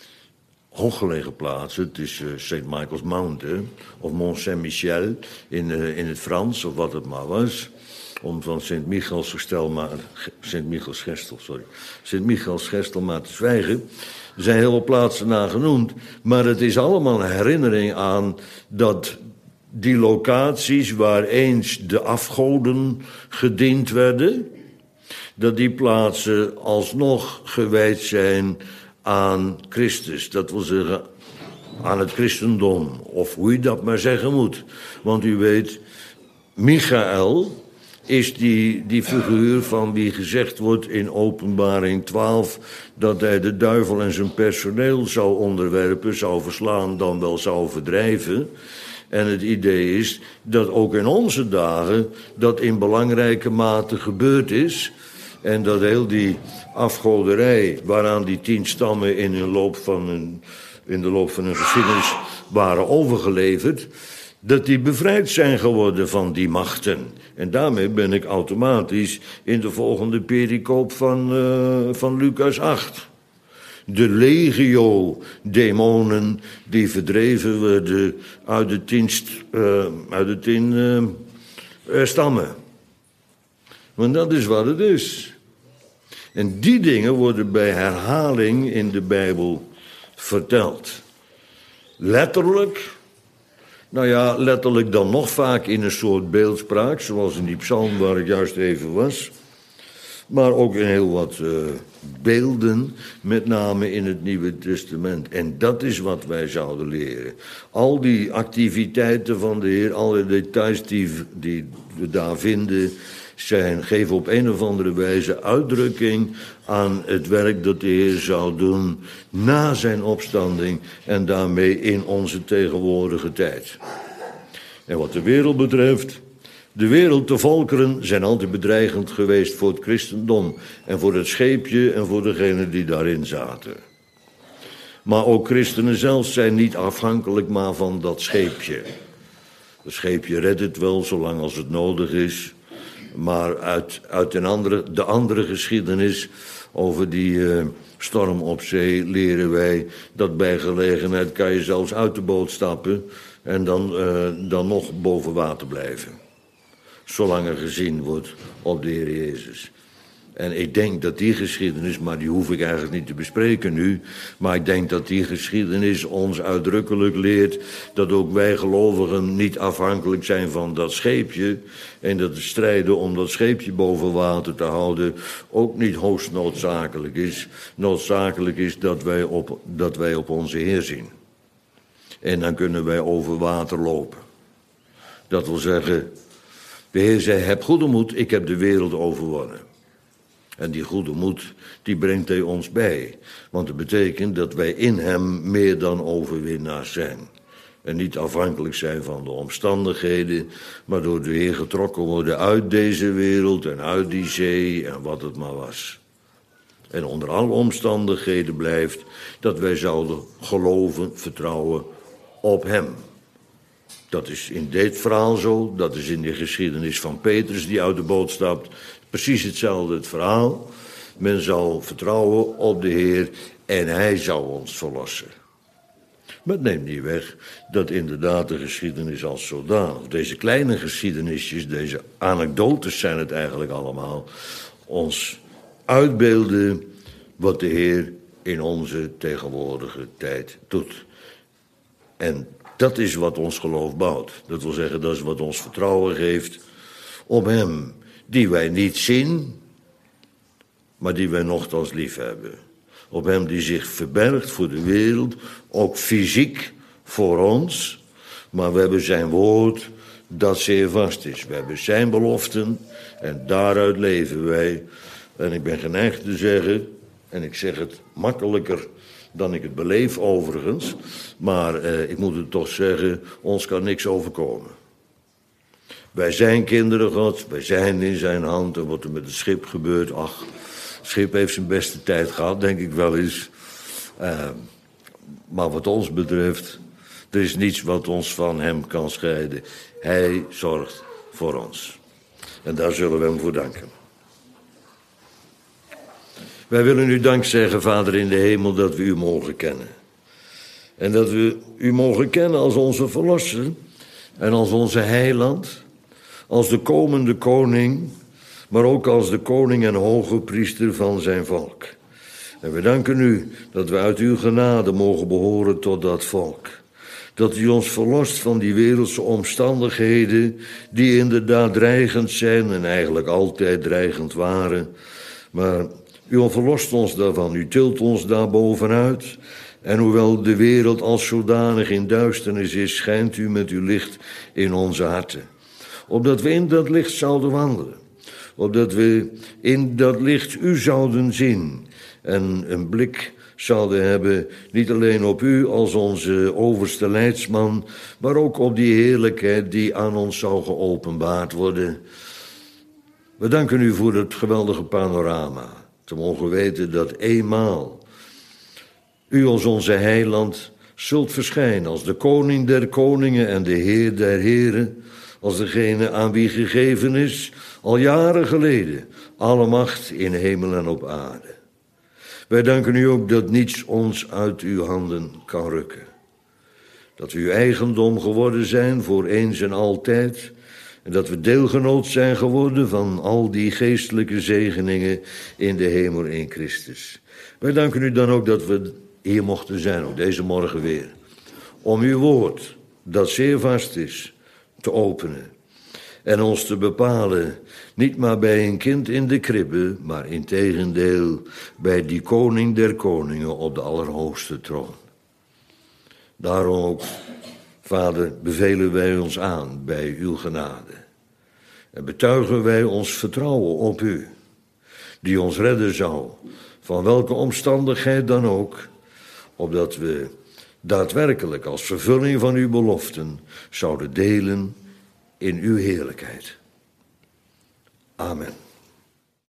hooggelegen plaatsen. Het is uh, Saint Michael's Mount, hè? Of Mont Saint-Michel in, uh, in het Frans, of wat het maar was. Om van Sint Michaels gestel maar, Sint Michaels Gestel, sorry, Sint Michaels Gestel maar te zwijgen. Er zijn heel veel plaatsen naar genoemd, maar het is allemaal een herinnering aan dat die locaties waar eens de afgoden gediend werden, dat die plaatsen alsnog gewijd zijn aan Christus. Dat wil zeggen aan het christendom, of hoe je dat maar zeggen moet. Want u weet, Michael is die, die figuur van wie gezegd wordt in Openbaring twaalf... dat hij de duivel en zijn personeel zou onderwerpen, zou verslaan, dan wel zou verdrijven. En het idee is dat ook in onze dagen dat in belangrijke mate gebeurd is. En dat heel die afgoderij waaraan die tien stammen in, een loop van een, in de loop van hun geschiedenis waren overgeleverd, dat die bevrijd zijn geworden van die machten. En daarmee ben ik automatisch in de volgende pericoop van, uh, van Lucas acht. De legio demonen die verdreven werden uit de tien, uh, uit de tien uh, uh, stammen. Want dat is wat het is. En die dingen worden bij herhaling in de Bijbel verteld. Letterlijk. Nou ja, letterlijk dan nog vaak in een soort beeldspraak, zoals in die psalm waar ik juist even was. Maar ook in heel wat uh, beelden, met name in het Nieuwe Testament. En dat is wat wij zouden leren. Al die activiteiten van de Heer, alle details die, die we daar vinden, zijn, geven op een of andere wijze uitdrukking aan het werk dat de Heer zou doen na zijn opstanding en daarmee in onze tegenwoordige tijd. En wat de wereld betreft, de wereld, de volkeren zijn altijd bedreigend geweest voor het christendom en voor het scheepje en voor degenen die daarin zaten. Maar ook christenen zelf zijn niet afhankelijk maar van dat scheepje. Het scheepje redt het wel zolang als het nodig is. Maar uit, uit een andere, de andere geschiedenis over die uh, storm op zee leren wij dat bij gelegenheid kan je zelfs uit de boot stappen en dan, uh, dan nog boven water blijven. Zolang er gezien wordt op de Heer Jezus. En ik denk dat die geschiedenis, maar die hoef ik eigenlijk niet te bespreken nu, maar ik denk dat die geschiedenis ons uitdrukkelijk leert dat ook wij gelovigen niet afhankelijk zijn van dat scheepje en dat het strijden om dat scheepje boven water te houden ook niet hoogst noodzakelijk is. Noodzakelijk is dat wij op, dat wij op onze Heer zien. En dan kunnen wij over water lopen. Dat wil zeggen, de Heer zei, heb goede moed, ik heb de wereld overwonnen. En die goede moed, die brengt hij ons bij. Want het betekent dat wij in hem meer dan overwinnaars zijn. En niet afhankelijk zijn van de omstandigheden, maar door de Heer getrokken worden uit deze wereld en uit die zee en wat het maar was. En onder alle omstandigheden blijft dat wij zouden geloven, vertrouwen op hem. Dat is in dit verhaal zo, dat is in de geschiedenis van Petrus die uit de boot stapt. Precies hetzelfde het verhaal. Men zal vertrouwen op de Heer en hij zal ons verlossen. Maar het neemt niet weg dat inderdaad de geschiedenis als zodanig, deze kleine geschiedenisjes, deze anekdotes zijn het eigenlijk allemaal, ons uitbeelden wat de Heer in onze tegenwoordige tijd doet. En dat is wat ons geloof bouwt. Dat wil zeggen, dat is wat ons vertrouwen geeft op hem, die wij niet zien, maar die wij nochtans lief hebben. Op hem die zich verbergt voor de wereld, ook fysiek voor ons. Maar we hebben zijn woord dat zeer vast is. We hebben zijn beloften en daaruit leven wij. En ik ben geneigd te zeggen, en ik zeg het makkelijker dan ik het beleef overigens, maar eh, ik moet het toch zeggen, ons kan niks overkomen. Wij zijn kinderen Gods, wij zijn in zijn hand en wat er met het schip gebeurt, ach, het schip heeft zijn beste tijd gehad, denk ik wel eens. Uh, maar wat ons betreft, er is niets wat ons van hem kan scheiden. Hij zorgt voor ons. En daar zullen we hem voor danken. Wij willen u dank zeggen, Vader in de hemel, dat we u mogen kennen. En dat we u mogen kennen als onze verlosser en als onze heiland, als de komende koning, maar ook als de koning en hoge priester van zijn volk. En we danken u dat we uit uw genade mogen behoren tot dat volk. Dat u ons verlost van die wereldse omstandigheden die inderdaad dreigend zijn en eigenlijk altijd dreigend waren. Maar u verlost ons daarvan, u tilt ons daar bovenuit. En hoewel de wereld als zodanig in duisternis is, schijnt u met uw licht in onze harten. Opdat we in dat licht zouden wandelen. Opdat we in dat licht u zouden zien. En een blik zouden hebben, niet alleen op u als onze overste leidsman, maar ook op die heerlijkheid die aan ons zou geopenbaard worden. We danken u voor het geweldige panorama. Te mogen weten dat eenmaal u als onze heiland zult verschijnen als de koning der koningen en de heer der heren, als degene aan wie gegeven is, al jaren geleden, alle macht in hemel en op aarde. Wij danken u ook dat niets ons uit uw handen kan rukken. Dat we uw eigendom geworden zijn voor eens en altijd. En dat we deelgenoot zijn geworden van al die geestelijke zegeningen in de hemel in Christus. Wij danken u dan ook dat we hier mochten zijn, ook deze morgen weer. Om uw woord, dat zeer vast is, te openen. En ons te bepalen, niet maar bij een kind in de kribbe, maar integendeel bij die koning der koningen op de allerhoogste troon. Daarom ook, Vader, bevelen wij ons aan bij uw genade. En betuigen wij ons vertrouwen op u, die ons redden zou, van welke omstandigheid dan ook, opdat we daadwerkelijk als vervulling van uw beloften zouden delen in uw heerlijkheid. Amen.